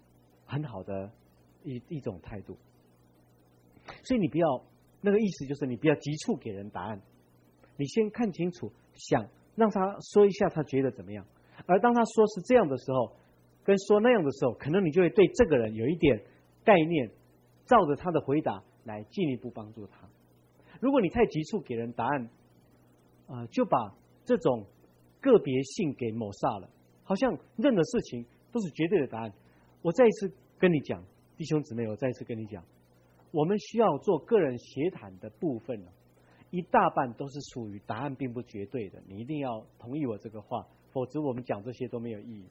很好的一种态度。所以你不要，那个意思就是你不要急促给人答案，你先看清楚，想让他说一下他觉得怎么样，而当他说是这样的时候，跟说那样的时候，可能你就会对这个人有一点概念，照着他的回答来进一步帮助他。如果你太急促给人答案，就把这种个别性给抹杀了，好像任何事情都是绝对的答案。我再一次跟你讲，弟兄姊妹，我再一次跟你讲，我们需要做个人协谈的部分一大半都是属于答案并不绝对的，你一定要同意我这个话，否则我们讲这些都没有意义。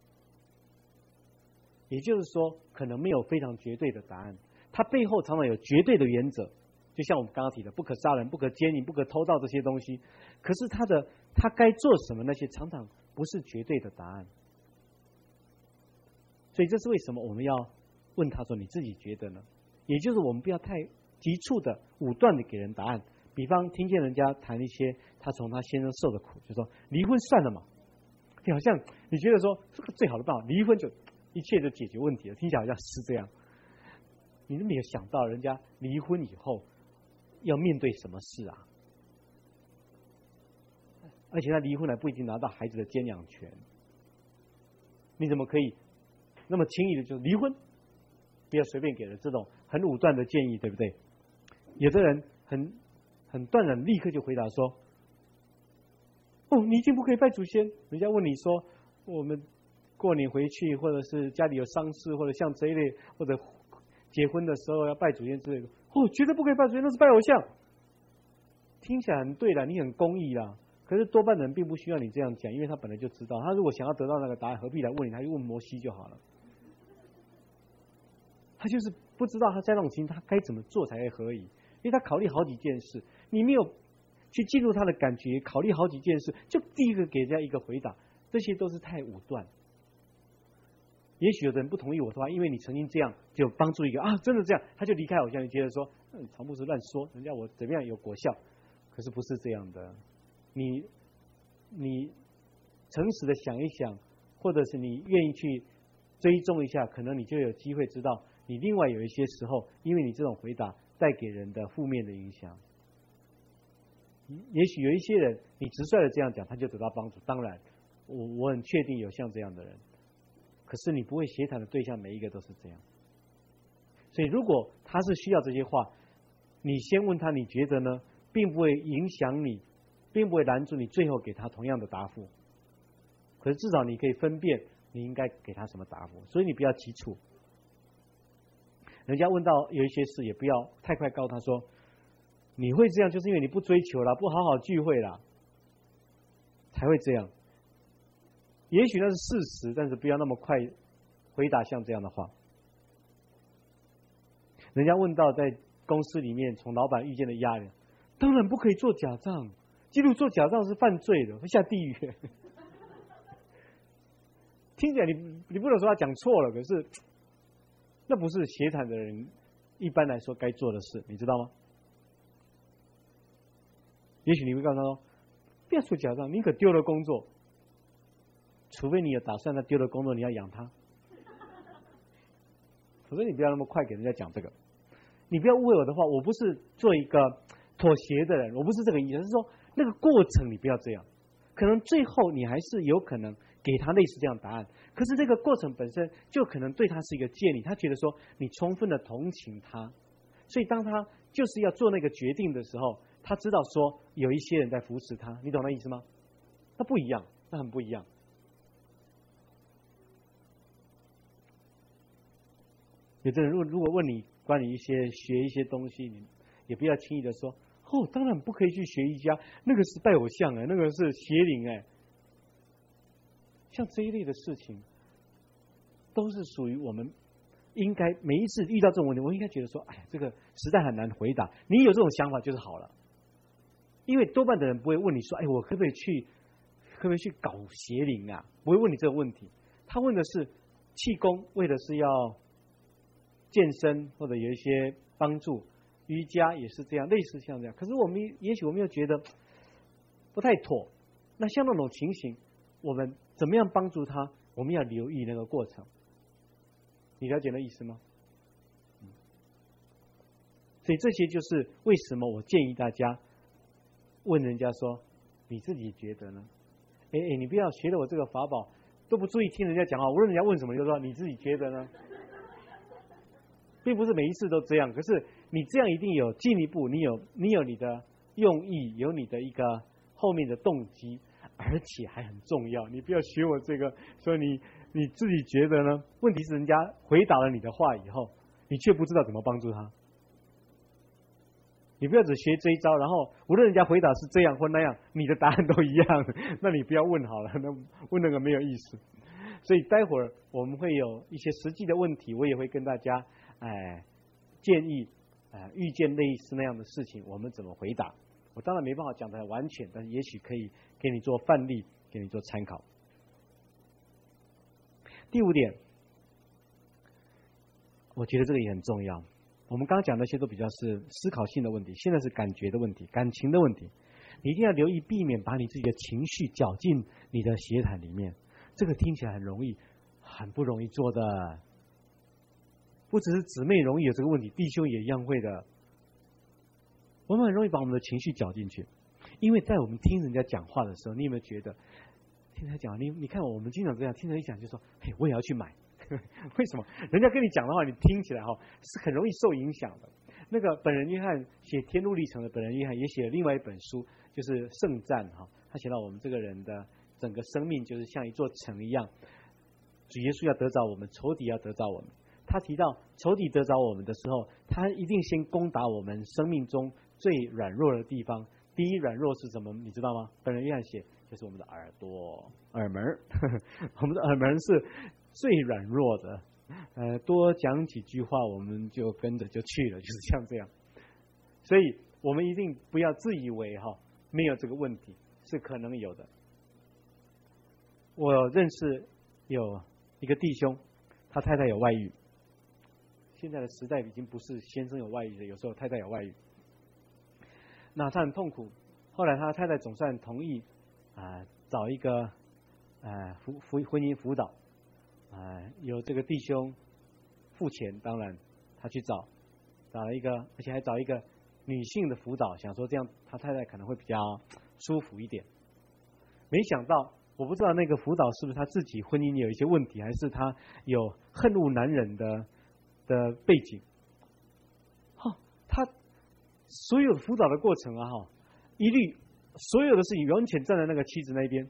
也就是说，可能没有非常绝对的答案，它背后常常有绝对的原则，就像我们刚刚提的，不可杀人、不可奸淫、不可偷盗这些东西。可是他该做什么，那些常常不是绝对的答案。所以这是为什么我们要问他说：“你自己觉得呢？”也就是我们不要太急促的、武断的给人答案。比方听见人家谈一些他从他先生受的苦，就说离婚算了嘛，好像你觉得说这个最好的办法，离婚就一切就解决问题了，听起来好像是这样。你都没有想到人家离婚以后要面对什么事啊？而且他离婚了不一定拿到孩子的监养权，你怎么可以那么轻易的就离婚？不要随便给了这种很武断的建议，对不对？有的人很断然立刻就回答说：“哦，你一定不可以拜祖先。”人家问你说：“我们过年回去，或者是家里有丧事，或者像这一类，或者结婚的时候要拜祖先之类的，哦，绝对不可以拜祖先，那是拜偶像。”听起来很对了，你很公义啦。可是多半人并不需要你这样讲，因为他本来就知道，他如果想要得到那个答案，何必来问你？他就问摩西就好了。他就是不知道他在那种情况他该怎么做才会合宜，因为他考虑好几件事，你没有去进入他的感觉，考虑好几件事，就第一个给人家一个回答，这些都是太武断。也许有的人不同意我的话，因为你曾经这样，就帮助一个真的这样，他就离开偶像，就觉得说，常牧师乱说，人家我怎么样有果效，可是不是这样的。你诚实的想一想，或者是你愿意去追踪一下，可能你就有机会知道，你另外有一些时候，因为你这种回答带给人的负面的影响。也许有一些人，你直率的这样讲，他就得到帮助。当然，我很确定有像这样的人，可是你不会协谈的对象每一个都是这样。所以，如果他是需要这些话，你先问他，你觉得呢？并不会影响你，并不会拦住你最后给他同样的答复。可是至少你可以分辨你应该给他什么答复，所以你不要急促。人家问到有一些事，也不要太快告他说，你会这样就是因为你不追求啦，不好好聚会啦，才会这样。也许那是事实，但是不要那么快回答像这样的话。人家问到在公司里面从老板遇见的压力，当然不可以做假账，记录做假账是犯罪的，会下地狱。听起来你不能说他讲错了，可是那不是协谈的人一般来说该做的事，你知道吗？也许你会告诉他说，不要做假账，你可丢了工作，除非你有打算他丢了工作你要养他，否则你不要那么快给人家讲这个。你不要误会我的话，我不是做一个妥协的人，我不是这个意思，是说那个过程你不要这样，可能最后你还是有可能给他类似这样的答案，可是这个过程本身就可能对他是一个建议，他觉得说你充分的同情他，所以当他就是要做那个决定的时候，他知道说有一些人在扶持他，你懂那意思吗？那不一样，那很不一样。有的人如果问你关于学一些东西，你也不要轻易的说，哦，当然不可以去学瑜伽，那个是拜偶像那个是邪灵像这一类的事情，都是属于我们应该每一次遇到这种问题，我应该觉得说，哎呀，这个实在很难回答。你有这种想法就是好了，因为多半的人不会问你说，哎，我可不可以去搞邪灵啊？不会问你这个问题，他问的是气功，为的是要健身或者有一些帮助，瑜伽也是这样，类似像这样。可是也许我们又觉得不太妥。那像那种情形，我们怎么样帮助他？我们要留意那个过程。 你了解那意思吗？所以这些就是为什么我建议大家问人家说，你自己觉得呢？你不要学了我这个法宝都不注意听人家讲话，无论人家问什么，就说你自己觉得呢？并不是每一次都这样，可是你这样一定有进一步，你有你的用意，有你的一个后面的动机，而且还很重要。你不要学我这个，说你自己觉得呢？问题是人家回答了你的话以后，你却不知道怎么帮助他。你不要只学这一招，然后无论人家回答是这样或那样，你的答案都一样，那你不要问好了，那问那个没有意思。所以待会儿我们会有一些实际的问题，我也会跟大家建议遇见类似那样的事情，我们怎么回答。我当然没办法讲得完全，但是也许可以给你做范例，给你做参考。第5点，我觉得这个也很重要。我们刚刚讲那些都比较是思考性的问题，现在是感觉的问题，感情的问题。你一定要留意，避免把你自己的情绪搅进你的协谈里面。这个听起来很容易，很不容易做的。不只是姊妹容易有这个问题，弟兄也一样会的。我们很容易把我们的情绪搅进去，因为在我们听人家讲话的时候，你有没有觉得听他讲，你看我们经常这样，听人一讲就说，嘿，我也要去买。为什么？人家跟你讲的话，你听起来是很容易受影响的。那个本人约翰写《天路历程》的本人约翰也写了另外一本书，就是《圣战》他写到我们这个人的整个生命就是像一座城一样，主耶稣要得着我们，仇敌要得着我们。他提到仇敌得着我们的时候，他一定先攻打我们生命中最软弱的地方。第一软弱是什么？你知道吗？本人约翰写就是我们的耳朵、耳门。我们的耳门是最软弱的，多讲几句话，我们就跟着就去了，就是像这样。所以我们一定不要自以为没有这个问题，是可能有的。我认识有一个弟兄，他太太有外遇。现在的时代已经不是先生有外遇的，有时候太太有外遇。那他很痛苦，后来他太太总算同意找一个婚姻辅导。有这个弟兄付钱，当然他去找了一个，而且还找一个女性的辅导，想说这样他太太可能会比较舒服一点。没想到，我不知道那个辅导是不是他自己婚姻有一些问题，还是他有恨恶男人的背景。他所有辅导的过程一律所有的事情完全站在那个妻子那边，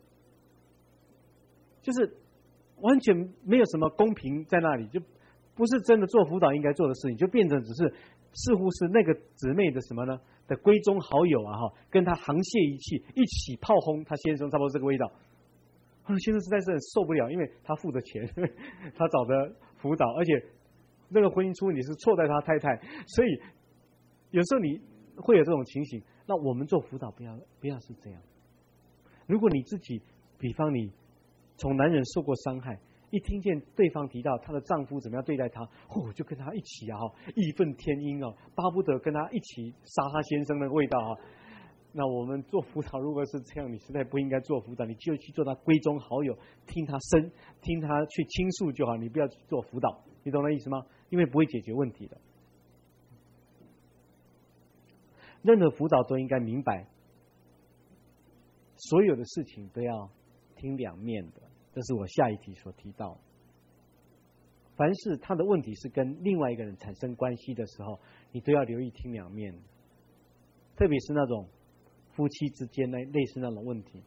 就是完全没有什么公平在那里，就不是真的做辅导应该做的事情，就变成只是似乎是那个姊妹的什么呢的闺中好友跟他沆瀣一气，一起炮轰他先生，差不多这个味道。先生实在是很受不了，因为他付的钱，他找的辅导，而且那个婚姻出问题是错在他太太，所以有时候你会有这种情形。那我们做辅导不要是这样。如果你自己，比方你从男人受过伤害，一听见对方提到她的丈夫怎么样对待她，就跟他一起义愤填膺巴不得跟他一起杀他先生的味道那我们做辅导如果是这样，你实在不应该做辅导，你就去做他闺中好友，听他去倾诉就好，你不要去做辅导，你懂那意思吗？因为不会解决问题的。任何辅导都应该明白，所有的事情都要听两面的，这是我下一题所提到的。凡是他的问题是跟另外一个人产生关系的时候，你都要留意听两面，特别是那种夫妻之间类似那种问题。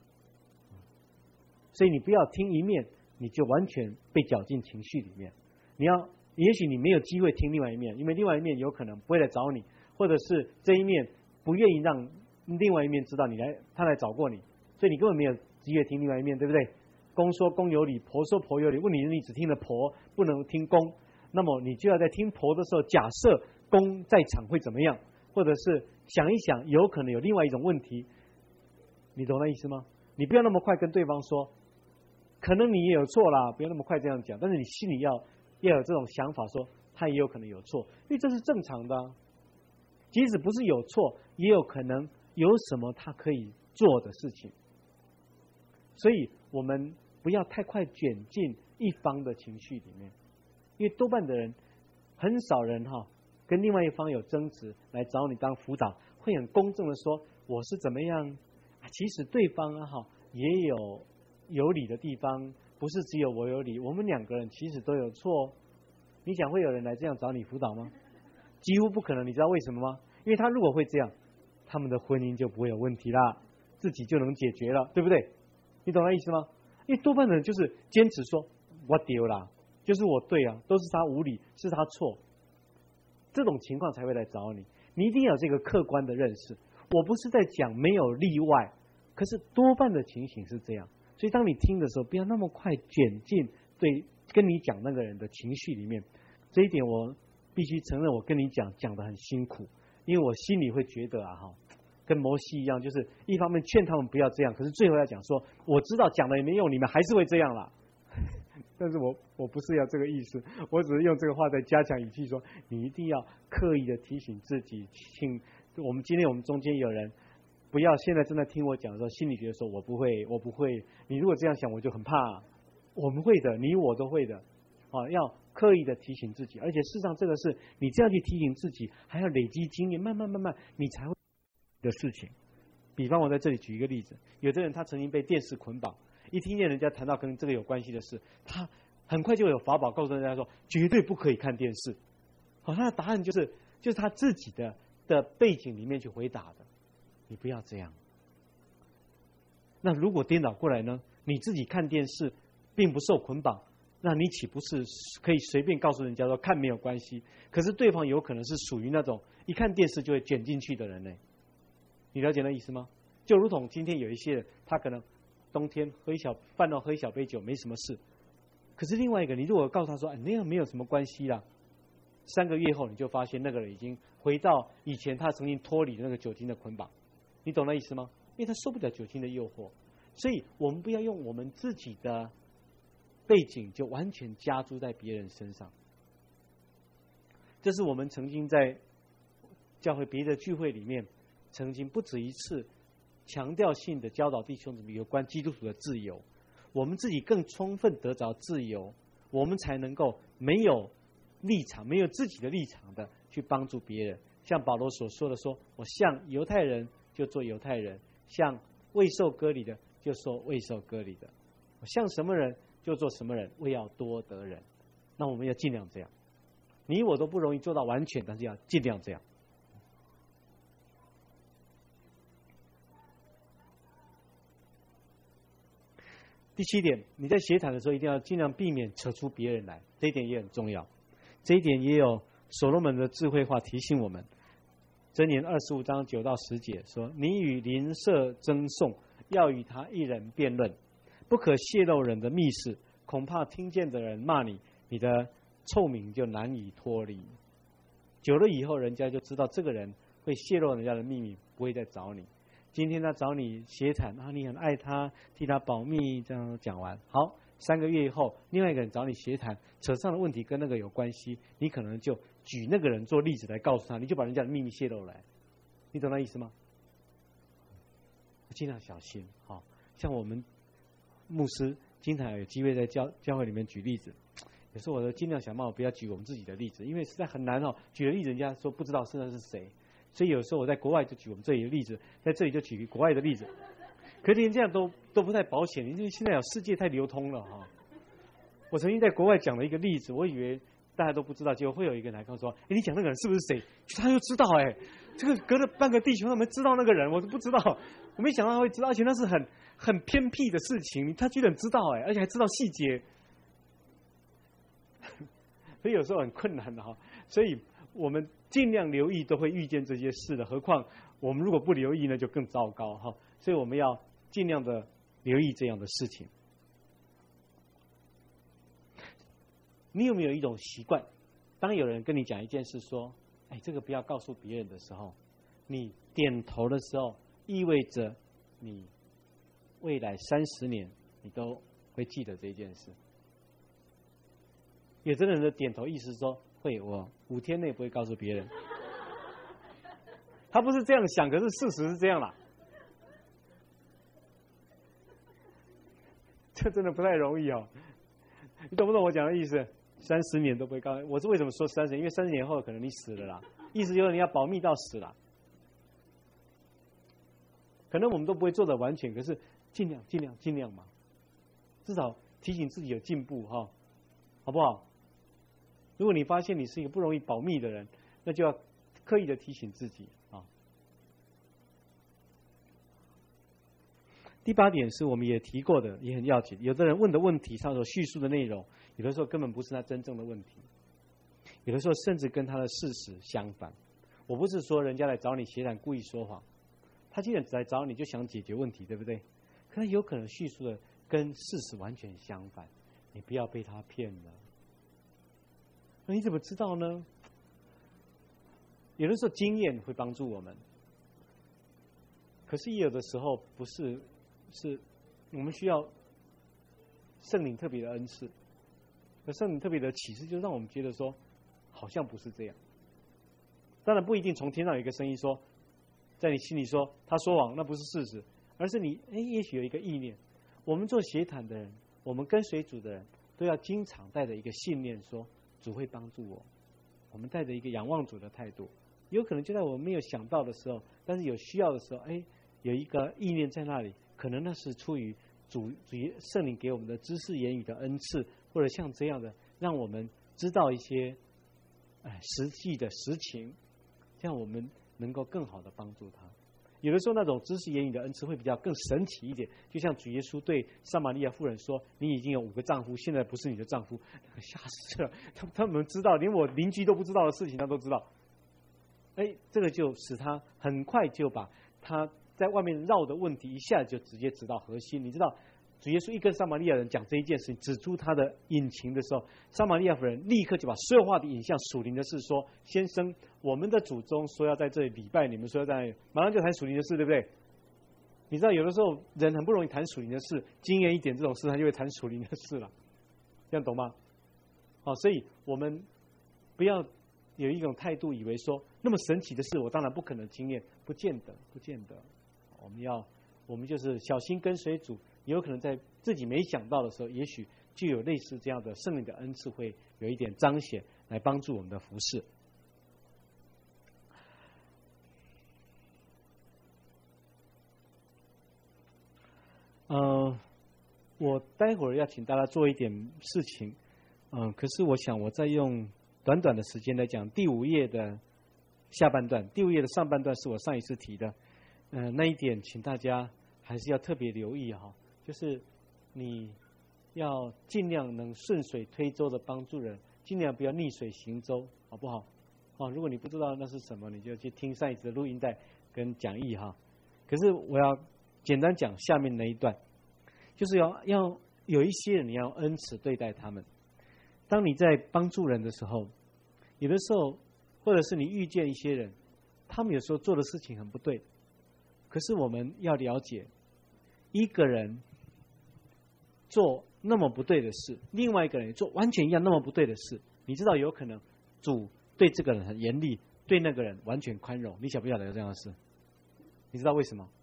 所以你不要听一面你就完全被搅进情绪里面，也许你没有机会听另外一面，因为另外一面有可能不会来找你，或者是这一面不愿意让另外一面知道他来找过你，所以你根本没有机会听另外一面，对不对？公说公有理，婆说婆有理，问题是你只听了婆，不能听公，那么你就要在听婆的时候假设公在场会怎么样，或者是想一想有可能有另外一种问题，你懂那意思吗？你不要那么快跟对方说可能你也有错啦，不要那么快这样讲，但是你心里要有这种想法，说他也有可能有错，因为这是正常的即使不是有错，也有可能有什么他可以做的事情。所以我们不要太快卷进一方的情绪里面， 因为多半的人，很少人跟另外一方有争执来找你当辅导，会很公正的说我是怎么样。其实对方也有理的地方，不是只有我有理，我们两个人其实都有错。你想会有人来这样找你辅导吗？几乎不可能。你知道为什么吗？因为他如果会这样，他们的婚姻就不会有问题啦，自己就能解决了，对不对？你懂那意思吗？因为多半的人就是坚持说我丢啦，就是我对啊，都是他无理，是他错，这种情况才会来找你。你一定要有这个客观的认识。我不是在讲没有例外，可是多半的情形是这样。所以当你听的时候，不要那么快卷进对跟你讲那个人的情绪里面。这一点我必须承认，我跟你讲得很辛苦，因为我心里会觉得跟摩西一样，就是一方面劝他们不要这样，可是最后要讲说，我知道讲了也没用，你们还是会这样啦。但是我不是要这个意思，我只是用这个话在加强语气说，你一定要刻意的提醒自己。请今天我们中间有人不要现在正在听我讲的时候，心里觉得说我不会。你如果这样想，我就很怕。我们会的，你我都会的。要刻意的提醒自己，而且事实上这个是你这样去提醒自己，还要累积经验，慢慢你才会的事情。比方我在这里举一个例子，有的人他曾经被电视捆绑，一听见人家谈到跟这个有关系的事，他很快就有法宝告诉人家说绝对不可以看电视。他的答案就是他自己的背景里面去回答的。你不要这样。那如果颠倒过来呢？你自己看电视并不受捆绑，那你岂不是可以随便告诉人家说看没有关系？可是对方有可能是属于那种一看电视就会卷进去的人呢。你了解那意思吗？就如同今天有一些人，他可能冬天喝一小杯酒没什么事，可是另外一个，你如果告诉他说那样没有什么关系啦，3个月后你就发现那个人已经回到以前他曾经脱离的那个酒精的捆绑。你懂那意思吗？因为他受不了酒精的诱惑。所以我们不要用我们自己的背景就完全加诸在别人身上。这是我们曾经在教会别的聚会里面曾经不止一次强调性的教导弟兄姊妹有关基督徒的自由。我们自己更充分得着自由，我们才能够没有立场，没有自己的立场的去帮助别人。像保罗所说的说，我像犹太人就做犹太人，像未受割礼的就说未受割礼的，我像什么人就做什么人，为要多得人。那我们要尽量这样。你我都不容易做到完全，但是要尽量这样。第7点，你在协谈的时候一定要尽量避免扯出别人来，这一点也很重要。这一点也有所罗门的智慧话提醒我们。箴言25章9到10节说：你与邻舍争讼，要与他一人辩论，不可泄露人的密事，恐怕听见的人骂你，你的臭名就难以脱离。久了以后，人家就知道这个人会泄露人家的秘密，不会再找你。今天他找你协谈你很爱他，替他保密，这样讲完，好，3个月以后，另外一个人找你协谈，扯上的问题跟那个有关系，你可能就举那个人做例子来告诉他，你就把人家的秘密泄露来。你懂那意思吗？尽量小心。像我们牧师经常有机会在教会里面举例子，有时候我都尽量想办法不要举我们自己的例子，因为实在很难举了例子人家说不知道是那是谁。所以有时候我在国外就举我们这里的例子，在这里就举国外的例子，可是连这样都不太保险，因为现在世界太流通了我曾经在国外讲了一个例子，我以为大家都不知道，结果会有一个人来跟我说：你讲那个人是不是谁？他就知道这个隔了半个地球他们知道那个人，我都不知道，我没想到他会知道，而且那是很偏僻的事情，他居然知道而且还知道细节，所以有时候很困难的所以我们尽量留意，都会遇见这些事的。何况我们如果不留意呢，就更糟糕所以我们要尽量的留意这样的事情。你有没有一种习惯，当有人跟你讲一件事说这个不要告诉别人的时候，你点头的时候，意味着你未来30年你都会记得这件事。有的人的点头意思说会，我5天内不会告诉别人。他不是这样想，可是事实是这样啦。这真的不太容易你懂不懂我讲的意思？ 30年都不会告诉。我是为什么说30年？因为30年后可能你死了啦，意思就是你要保密到死啦。可能我们都不会做得完全，可是尽量嘛，至少提醒自己有进步哈，好不好？如果你发现你是一个不容易保密的人，那就要刻意的提醒自己啊。第8点是我们也提过的，也很要紧。有的人问的问题，他所叙述的内容，有的时候根本不是他真正的问题，有的时候甚至跟他的事实相反。我不是说人家来找你协谈故意说谎，他既然来找你就想解决问题，对不对？可能有可能叙述的跟事实完全相反，你不要被他骗了。那你怎么知道呢？有的时候经验会帮助我们，可是也有的时候不是，是我们需要圣灵特别的恩赐，而圣灵特别的启示，就让我们觉得说，好像不是这样。当然不一定从天上有一个声音说，在你心里说他说谎，那不是事实，而是你也许有一个意念。我们做协谈的人，我们跟随主的人，都要经常带着一个信念说，主会帮助我。我们带着一个仰望主的态度，有可能就在我们没有想到的时候，但是有需要的时候，有一个意念在那里，可能那是出于主圣灵给我们的知识言语的恩赐，或者像这样的，让我们知道一些实际的实情，这样我们能够更好的帮助他。有的时候那种知识言语的恩赐会比较更神奇一点，就像主耶稣对撒玛利亚妇人说：“你已经有5个丈夫，现在不是你的丈夫。”吓死了！他们知道，连我邻居都不知道的事情，他都知道。这个就使他很快就把他在外面绕的问题一下就直接指到核心。你知道，主耶稣一跟撒玛利亚人讲这一件事情，指出他的隐情的时候，撒玛利亚妇人立刻就把所有话题引向属灵的事，说：“先生，我们的祖宗说要在这里礼拜你们，说要在那里，马上就谈属灵的事，对不对？”你知道，有的时候人很不容易谈属灵的事，经验一点这种事，他就会谈属灵的事了，这样懂吗？所以我们不要有一种态度，以为说那么神奇的事，我当然不可能经验，不见得。我们就是小心跟随主，有可能在自己没想到的时候，也许就有类似这样的圣灵的恩赐会有一点彰显，来帮助我们的服事。我待会儿要请大家做一点事情，可是我想我再用短短的时间来讲第5页的下半段，第5页的上半段是我上一次提的，那一点请大家还是要特别留意哈，就是你要尽量能顺水推舟的帮助人，尽量不要逆水行舟，好不好？如果你不知道那是什么，你就去听上一次的录音带跟讲义哈。可是我要简单讲下面那一段，就是要有一些人你要恩慈对待他们。当你在帮助人的时候，有的时候或者是你遇见一些人，他们有时候做的事情很不对，可是我们要了解，一个人做那么不对的事，另外一个人做完全一样那么不对的事，你知道有可能主对这个人很严厉，对那个人完全宽容，你晓不晓得有这样的事？你知道为什么？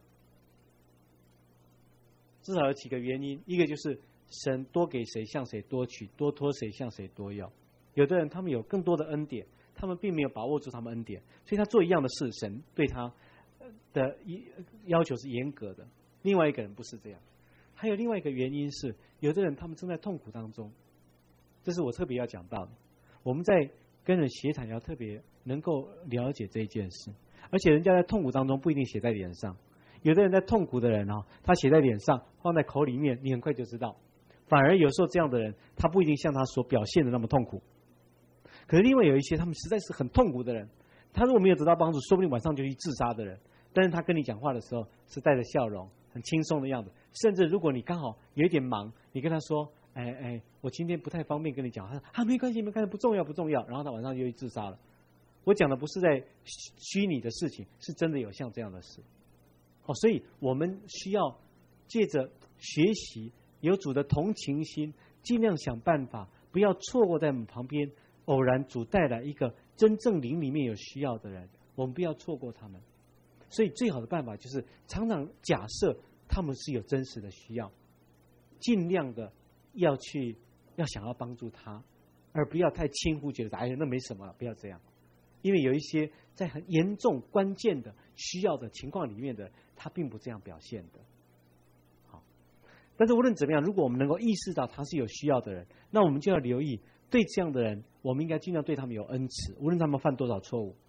至少有几个原因，一个就是神多给谁向谁多取，多托谁向谁多要。有的人他们有更多的恩典，他们并没有把握住他们恩典，所以他做一样的事，神对他的要求是严格的。另外一个人不是这样。还有另外一个原因是，有的人他们正在痛苦当中，这是我特别要讲到的。我们在跟人协谈要特别能够了解这一件事，而且人家在痛苦当中不一定写在脸上。有的人在痛苦的人他写在脸上，放在口里面，你很快就知道。反而有时候这样的人，他不一定像他所表现的那么痛苦。可是另外有一些他们实在是很痛苦的人，他如果没有得到帮助，说不定晚上就去自杀的人，但是他跟你讲话的时候是带着笑容，很轻松的样子。甚至如果你刚好有一点忙，你跟他说：“我今天不太方便跟你讲。”他说：“没关系，不重要。”然后他晚上就去自杀了。我讲的不是在虚拟的事情，是真的有像这样的事。所以我们需要借着学习有主的同情心，尽量想办法不要错过在我们旁边偶然主带来一个真正灵里面有需要的人，我们不要错过他们。所以最好的办法就是常常假设他们是有真实的需要，尽量的要想要帮助他， 而不要太轻忽，觉得哎呀那没什么，不要这样。因为有一些在很严重、关键的需要的情况里面的，他并不这样表现的。好，但是无论怎么样，如果我们能够意识到他是有需要的人，那我们就要留意，对这样的人，我们应该尽量对他们有恩慈，无论他们犯多少错误，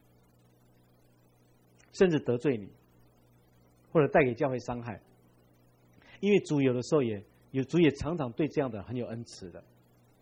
甚至得罪你，或者带给教会伤害。因为主有的时候主也常常对这样的人很有恩慈的。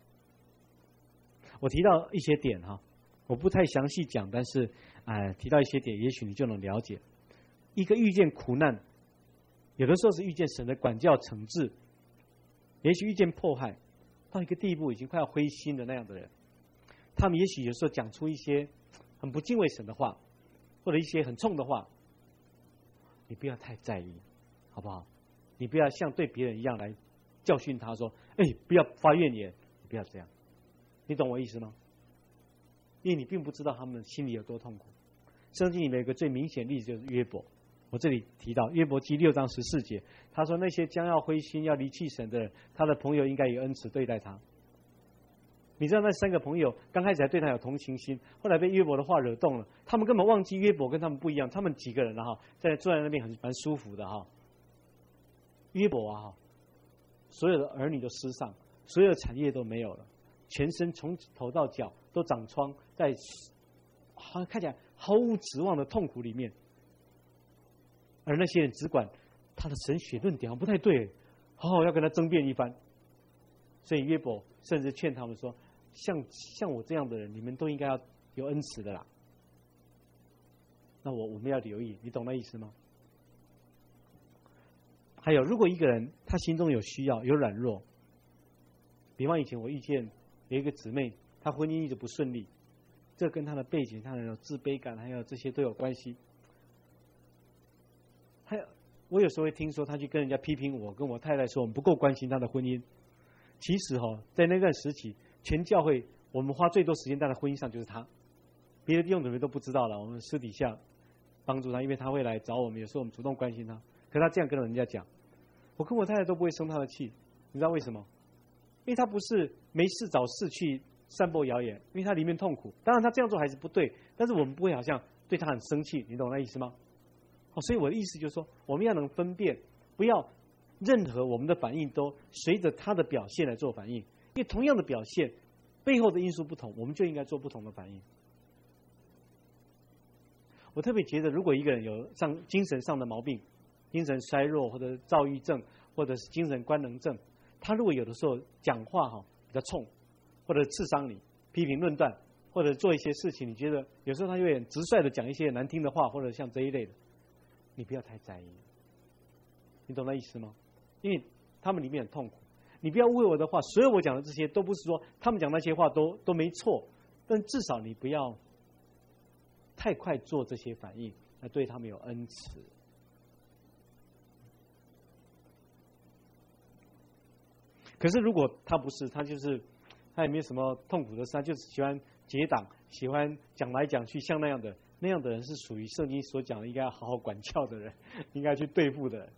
我提到一些点哈。我不太详细讲，但是提到一些点，也许你就能了解。一个遇见苦难，有的时候是遇见神的管教惩治，也许遇见迫害，到一个地步已经快要灰心的那样的人，他们也许有时候讲出一些很不敬畏神的话，或者一些很冲的话，你不要太在意，好不好？你不要像对别人一样来教训他说：“哎，不要发怨言，你不要这样。”你懂我意思吗？因为你并不知道他们心里有多痛苦。圣经里面有一个最明显的例子就是约伯，我这里提到约伯记6章14节，他说那些将要灰心要离弃神的人，他的朋友应该以恩慈对待他。你知道那3个朋友刚开始还对他有同情心，后来被约伯的话惹动了，他们根本忘记约伯跟他们不一样，他们几个人坐在那边蛮舒服的哈。约伯所有的儿女都失丧，所有的产业都没有了，全身从头到脚都长疮，在看起来毫无指望的痛苦里面，而那些人只管他的神学论点不太对，好要跟他争辩一番。所以约伯甚至劝他们说：像我这样的人，你们都应该要有恩慈的啦。那我们要留意，你懂那意思吗？还有，如果一个人他心中有需要、有软弱，比方以前我遇见有一个姊妹，她婚姻一直不顺利，这跟她的背景、她的自卑感，还有这些都有关系。还有，我有时候会听说她去跟人家批评我，跟我太太说我们不够关心她的婚姻。其实在那段时期，全教会我们花最多时间在她婚姻上就是她，别的弟兄姊妹都不知道了。我们私底下帮助她，因为她会来找我们，有时候我们主动关心她。可是她这样跟人家讲，我跟我太太都不会生她的气，你知道为什么？因为她不是没事找事去散播谣言，因为她里面痛苦。当然她这样做还是不对，但是我们不会好像对她很生气，你懂那意思吗？所以我的意思就是说，我们要能分辨，不要任何我们的反应都随着她的表现来做反应，因为同样的表现背后的因素不同，我们就应该做不同的反应。我特别觉得，如果一个人有精神上的毛病，精神衰弱或者躁郁症或者是精神官能症，他如果有的时候讲话比较冲，或者刺伤你、批评论断，或者做一些事情，你觉得有时候他有点直率的讲一些难听的话，或者像这一类的，你不要太在意，你懂那意思吗？因为他们里面很痛苦，你不要误会我的话，所有我讲的这些都不是说他们讲那些话都没错，但至少你不要太快做这些反应，来对他们有恩慈。可是如果他不是，他也没有什么痛苦的事，他就喜欢结党，喜欢讲来讲去，像那样的人是属于圣经所讲的应该要好好管教的人，应该去对付的人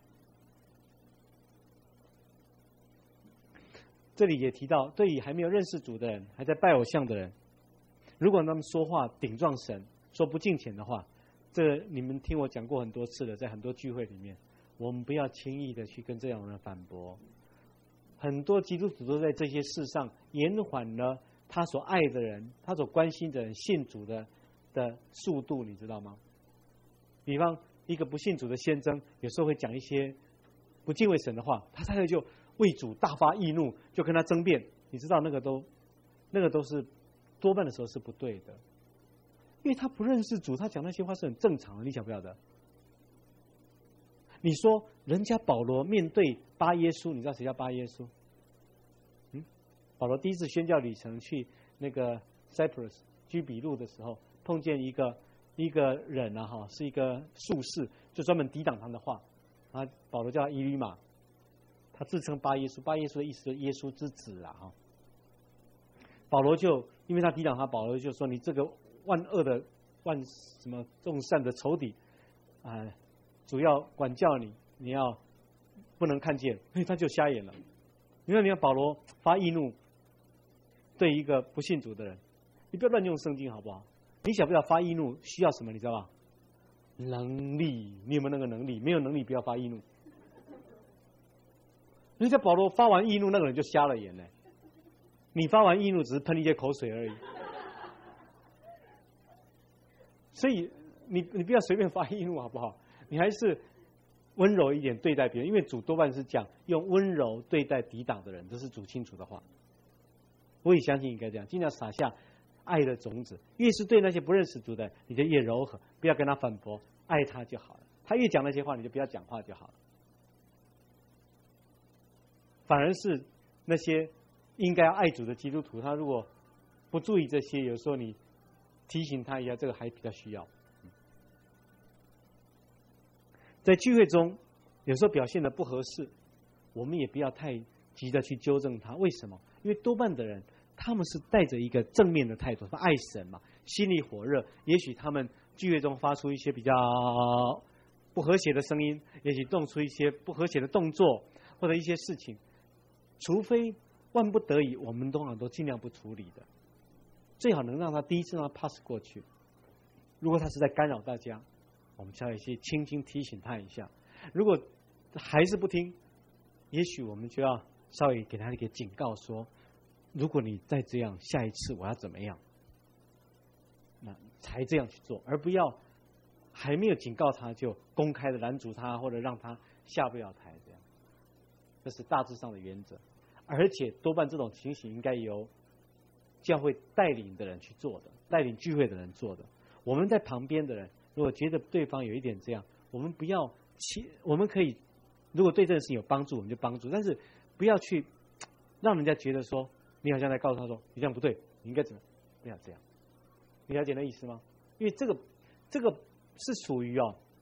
这里也提到，对于还没有认识主的人，还在拜偶像的人，如果他们说话顶撞神，说不敬虔的话，这你们听我讲过很多次了，在很多聚会里面，我们不要轻易的去跟这样的人反驳。很多基督徒都在这些事上延缓了他所爱的人、他所关心的人信主的速度，你知道吗？比方一个不信主的先生，有时候会讲一些不敬畏神的话，他太太就为主大发易怒，就跟他争辩。你知道那个都是多半的时候是不对的，因为他不认识主，他讲那些话是很正常的，你晓不晓得？你说人家保罗面对巴耶稣，你知道谁叫巴耶稣？保罗第一次宣教旅程去那个 Cyprus 居比路的时候，碰见一个人是一个术士，就专门抵挡他的话。保罗叫他以利马，他自称巴耶稣，巴耶稣的意思就是耶稣之子保罗就因为他抵挡他，保罗就说：“你这个万恶的什么众善的仇敌主要管教你，你要不能看见，所以他就瞎眼了。你看保罗发易怒， 对一个不信主的人，你不要乱用圣经好不好？你晓不晓得发义怒需要什么？你知道吧？能力，你有没有那个能力？没有能力不要发义怒。人家保罗发完义怒，那个人就瞎了眼了。你发完义怒只是喷一些口水而已。所以你不要随便发义怒好不好？你还是温柔一点对待别人，因为主多半是讲用温柔对待抵挡的人，这是主清楚的话。我也相信应该这样，尽量撒下爱的种子。越是对那些不认识主的，你就越柔和，不要跟他反驳，爱他就好了。他越讲那些话，你就不要讲话就好了。反而是那些应该要爱主的基督徒，他如果不注意这些，有时候你提醒他一下，这个还比较需要。在聚会中，有时候表现的不合适，我们也不要太急着去纠正他。为什么？因为多半的人，他们是带着一个正面的态度，他爱神嘛，心里火热。也许他们聚会中发出一些比较不和谐的声音，也许动出一些不和谐的动作，或者一些事情，除非万不得已，我们通常都尽量不处理的。最好能让他第一次让他 pass 过去。如果他是在干扰大家，我们需要一些轻轻提醒他一下。如果还是不听，也许我们就要稍微给他一个警告说，如果你再这样，下一次我要怎么样，那才这样去做，而不要还没有警告他就公开的拦阻他，或者让他下不了台，这样。这是大致上的原则。而且多半这种情形应该由教会带领的人去做的，带领聚会的人做的。我们在旁边的人，如果觉得对方有一点这样，我们不要我们可以，如果对这件事情有帮助，我们就帮助，但是不要去让人家觉得说，你好像在告诉他说，你这样不对，你应该怎么，不要这样。你了解那意思吗？因为这个是属于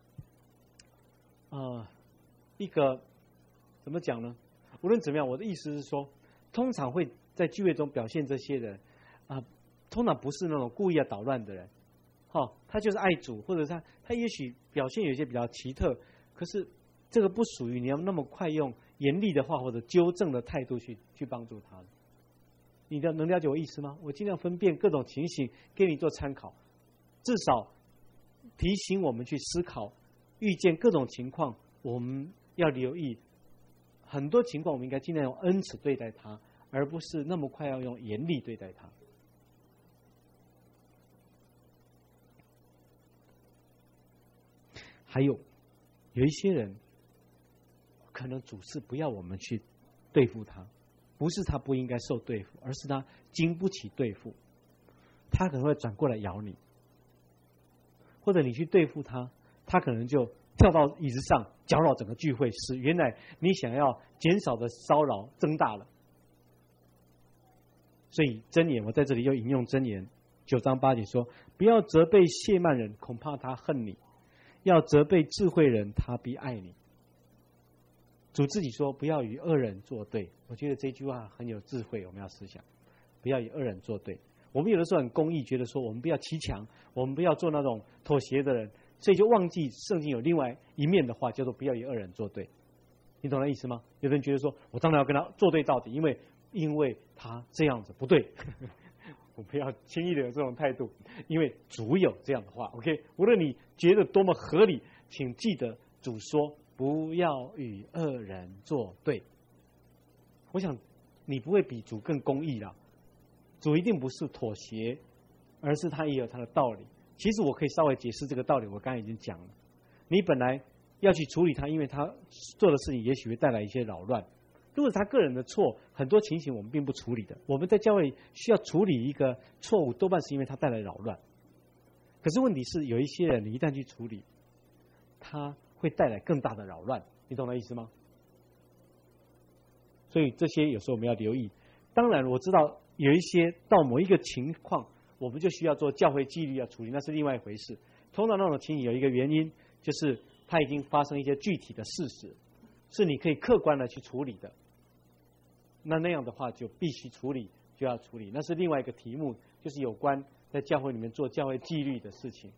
一个怎么讲呢？无论怎么样，我的意思是说，通常会在聚会中表现这些人通常不是那种故意要捣乱的人，他就是爱主，或者他也许表现有一些比较奇特，可是这个不属于你要那么快用严厉的话或者纠正的态度去帮助他。你能了解我意思吗？我尽量分辨各种情形给你做参考，至少提醒我们去思考，遇见各种情况我们要留意，很多情况我们应该尽量用恩慈对待他，而不是那么快要用严厉对待他。还有一些人可能主是不要我们去对付他，不是他不应该受对付，而是他经不起对付，他可能会转过来咬你，或者你去对付他，他可能就跳到椅子上搅扰整个聚会，使原来你想要减少的骚扰增大了。所以箴言，我在这里又引用箴言9章8节说，不要责备亵慢人，恐怕他恨你，要责备智慧人，他必爱你。主自己说不要与恶人作对，我觉得这句话很有智慧，我们要思想，不要与恶人作对。我们有的时候很公义，觉得说我们不要欺强，我们不要做那种妥协的人，所以就忘记圣经有另外一面的话，叫做不要与恶人作对。你懂那意思吗？有的人觉得说我当然要跟他作对到底，因为他这样子不对。我不要轻易的有这种态度，因为主有这样的话。OK， 无论你觉得多么合理，请记得主说不要与恶人作对。我想你不会比主更公义啦，主一定不是妥协，而是他也有他的道理。其实我可以稍微解释这个道理，我刚才已经讲了。你本来要去处理他，因为他做的事情也许会带来一些扰乱。如果是他个人的错，很多情形我们并不处理的。我们在教会需要处理一个错误，多半是因为他带来扰乱。可是问题是，有一些人你一旦去处理，他会带来更大的扰乱。你懂那意思吗？所以这些有时候我们要留意。当然我知道有一些到某一个情况，我们就需要做教会纪律要处理，那是另外一回事。通常那种情形有一个原因，就是它已经发生一些具体的事实，是你可以客观的去处理的。那样的话就必须处理，就要处理，那是另外一个题目，就是有关在教会里面做教会纪律的事情。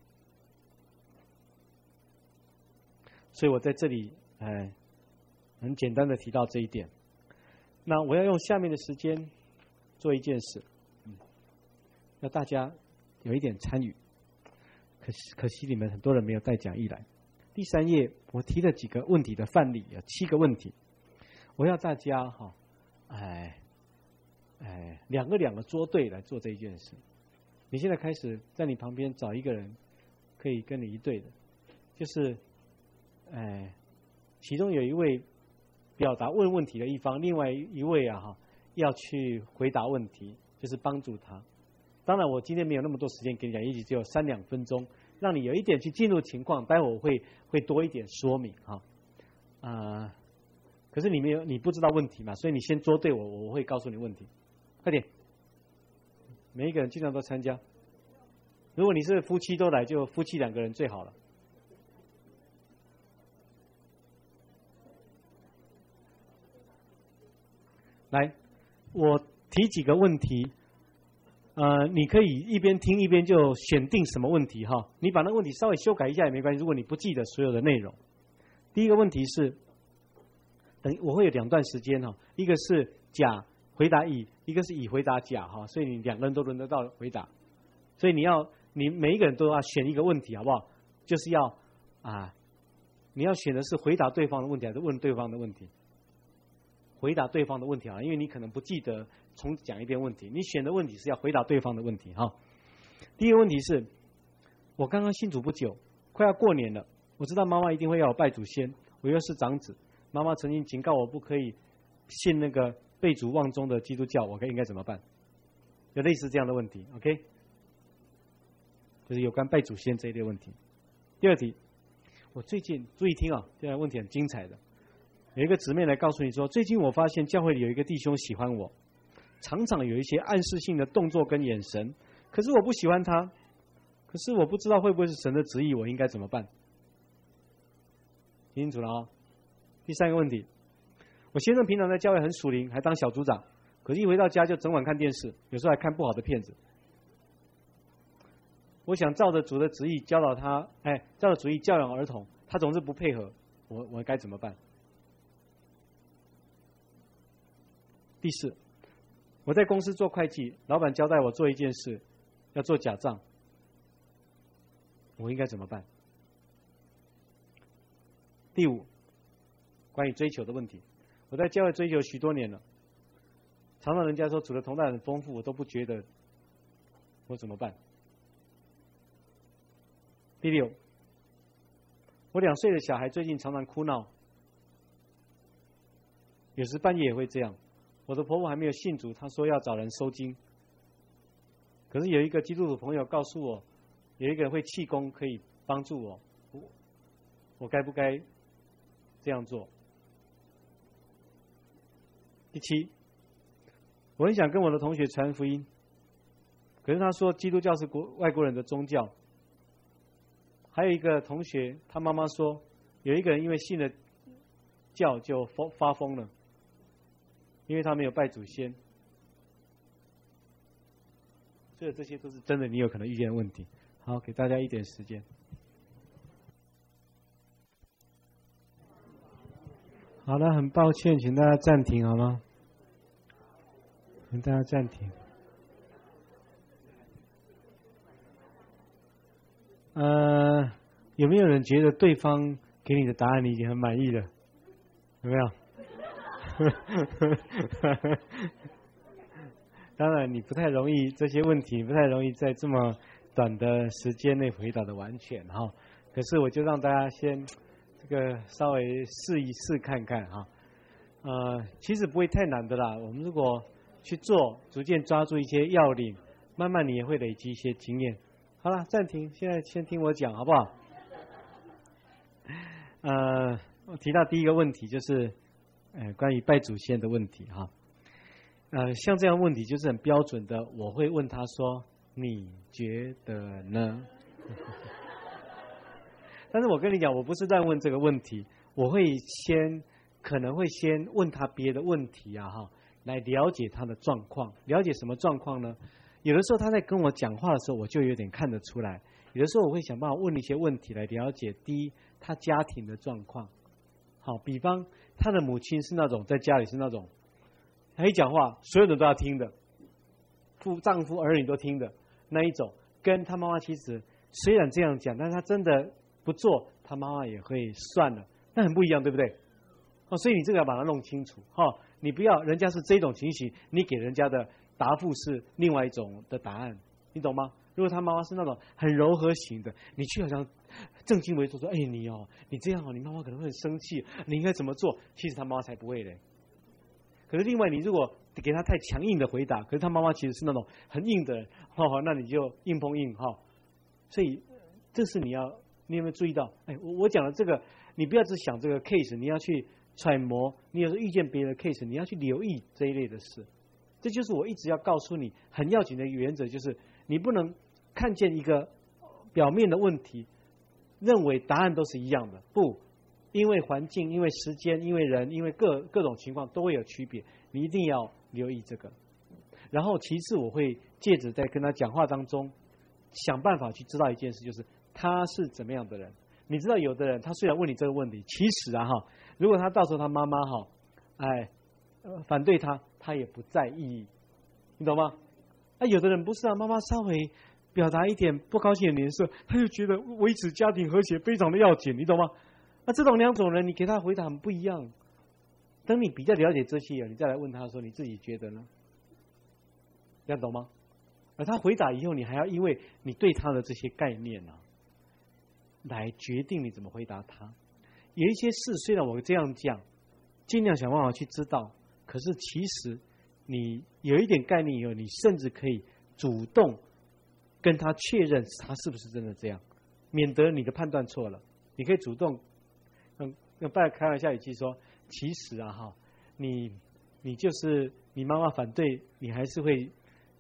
所以我在这里很简单的提到这一点。那我要用下面的时间做一件事，要大家有一点参与。可惜你们很多人没有带讲义来。第3页我提了几个问题的范例，有7个问题，我要大家两个捉对来做这一件事。你现在开始在你旁边找一个人可以跟你一对的，就是其中有一位表达问问题的一方，另外一位要去回答问题，就是帮助他。当然我今天没有那么多时间给你讲，也许只有3-2分钟，让你有一点去进入情况，待会我会多一点说明可是你不知道问题嘛，所以你先捉对我会告诉你问题，快点，每一个人尽量都参加。如果你是夫妻都来，就夫妻2个人最好了。来，我提几个问题，你可以一边听一边就选定什么问题你把那个问题稍微修改一下也没关系，如果你不记得所有的内容。第一个问题是，我会有2段时间一个是甲回答乙，一个是乙回答甲所以你2个人都轮得到回答，所以你每一个人都要选一个问题，好不好？就是要你要选的是回答对方的问题还是问对方的问题？回答对方的问题因为你可能不记得重讲一遍问题，你选的问题是要回答对方的问题第一个问题是，我刚刚信主不久，快要过年了，我知道妈妈一定会要我拜祖先，我又是长子，妈妈曾经警告我不可以信那个背祖忘宗的基督教，我应该怎么办？有类似这样的问题 ，OK？ 就是有关拜祖先这一类问题。第二题，我最近注意听这样问题很精彩的。有一个姊妹来告诉你说，最近我发现教会里有一个弟兄喜欢我，常常有一些暗示性的动作跟眼神，可是我不喜欢他，可是我不知道会不会是神的旨意，我应该怎么办？听清楚了第3个问题，我先生平常在教会很属灵，还当小组长，可是一回到家就整晚看电视，有时候还看不好的片子。我想照着主的旨意教导他，照着主意教养儿童，他总是不配合，我该怎么办？第4，我在公司做会计，老板交代我做一件事，要做假账，我应该怎么办？第5，关于追求的问题，我在教会追求许多年了，常常人家说主的同在很丰富，我都不觉得，我怎么办？第6，我2岁的小孩最近常常哭闹，有时半夜也会这样。我的婆婆还没有信主，她说要找人收经，可是有一个基督徒朋友告诉我，有一个人会气功可以帮助我，我该不该这样做？第7，我很想跟我的同学传福音，可是他说基督教是外国人的宗教。还有一个同学，他妈妈说，有一个人因为信了教就发疯了，因为他没有拜祖先。所以这些都是真的，你有可能遇见的问题。好，给大家一点时间。好了，很抱歉，请大家暂停好吗？请大家暂停。有没有人觉得对方给你的答案你已经很满意了？有没有？当然，你不太容易这些问题，不太容易在这么短的时间内回答的完全哈。可是我就让大家先这个稍微试一试看看哈。其实不会太难的啦。我们如果去做，逐渐抓住一些要领，慢慢你也会累积一些经验。好了，暂停，现在先听我讲好不好？我提到第一个问题就是关于拜祖先的问题哈。像这样的问题就是很标准的，我会问他说你觉得呢？但是我跟你讲，我不是在问这个问题，我会可能会先问他别的问题哈，来了解他的状况。了解什么状况呢？有的时候他在跟我讲话的时候，我就有点看得出来。有的时候我会想办法问一些问题来了解，第一，他家庭的状况。好，比方他的母亲是那种在家里是那种，他一讲话所有人都要听的， 丈夫儿女都听的那一种，跟他妈妈其实虽然这样讲，但是他真的不做，他妈妈也会算了，那很不一样，对不对？所以你这个要把它弄清楚你不要人家是这种情形，你给人家的答复是另外一种的答案，你懂吗？如果他妈妈是那种很柔和型的，你去好像正襟危坐说，你这样你妈妈可能会很生气，你应该怎么做？其实他妈妈才不会嘞。可是另外，你如果给他太强硬的回答，可是他妈妈其实是那种很硬的人，那你就硬碰硬所以这是你有没有注意到？我讲的这个，你不要只想这个 case， 你要去揣摩，你有时候遇见别人的 case， 你要去留意这一类的事。这就是我一直要告诉你很要紧的一个原则，就是你不能看见一个表面的问题，认为答案都是一样的，不，因为环境，因为时间，因为人，因为各种情况都会有区别，你一定要留意这个。然后其次，我会借着在跟他讲话当中，想办法去知道一件事，就是他是怎么样的人。你知道有的人他虽然问你这个问题，其实如果他到时候他妈妈反对他也不在意，你懂吗？有的人不是妈妈稍微表达一点不高兴的脸色，他就觉得维持家庭和谐非常的要紧，你懂吗？这种两种人，你给他回答很不一样。等你比较了解这些人，你再来问他说你自己觉得呢？这样懂吗？而他回答以后，你还要因为你对他的这些概念来决定你怎么回答他。有一些事虽然我这样讲，尽量想办法去知道，可是其实你有一点概念以后，你甚至可以主动跟他确认他是不是真的这样，免得你的判断错了。你可以主动用开玩笑语气说，其实你就是你妈妈反对，你还是会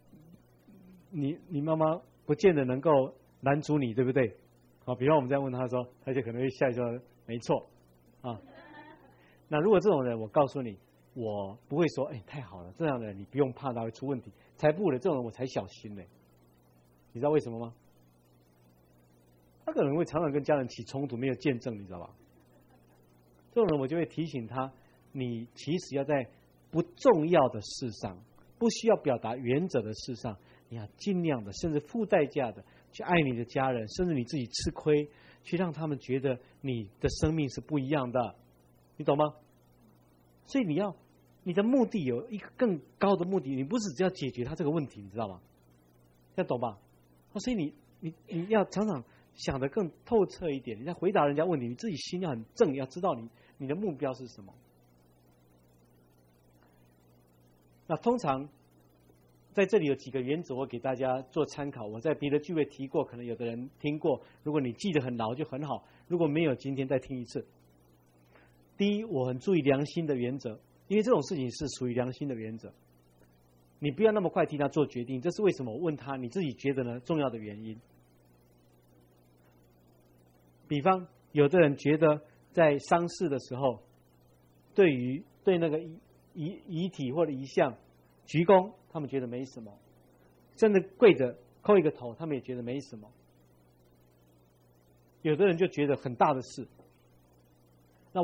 你妈妈不见得能够拦阻你，对不对？比方我们这样问他说，他就可能会笑一笑，没错那如果这种人，我告诉你，我不会说太好了，这样的人你不用怕他会出问题，才不的，这种人我才小心呢。你知道为什么吗？他可能会常常跟家人起冲突，没有见证，你知道吧？这种人我就会提醒他，你其实要在不重要的事上，不需要表达原则的事上，你要尽量的，甚至付代价的去爱你的家人，甚至你自己吃亏，去让他们觉得你的生命是不一样的，你懂吗？所以你的目的有一个更高的目的，你不是只要解决他这个问题，你知道吗？这样懂吧？所以你要常常想得更透彻一点，你在回答人家问题，你自己心要很正，要知道你的目标是什么。那通常在这里有几个原则，我给大家做参考。我在别的聚会提过，可能有的人听过，如果你记得很牢就很好，如果没有，今天再听一次。第一，我很注意良心的原则，因为这种事情是属于良心的原则，你不要那么快替他做决定，这是为什么？我问他你自己觉得呢？重要的原因。比方有的人觉得在丧事的时候，对那个遗体或者遗像鞠躬，他们觉得没什么，真的跪着叩一个头，他们也觉得没什么。有的人就觉得很大的事，那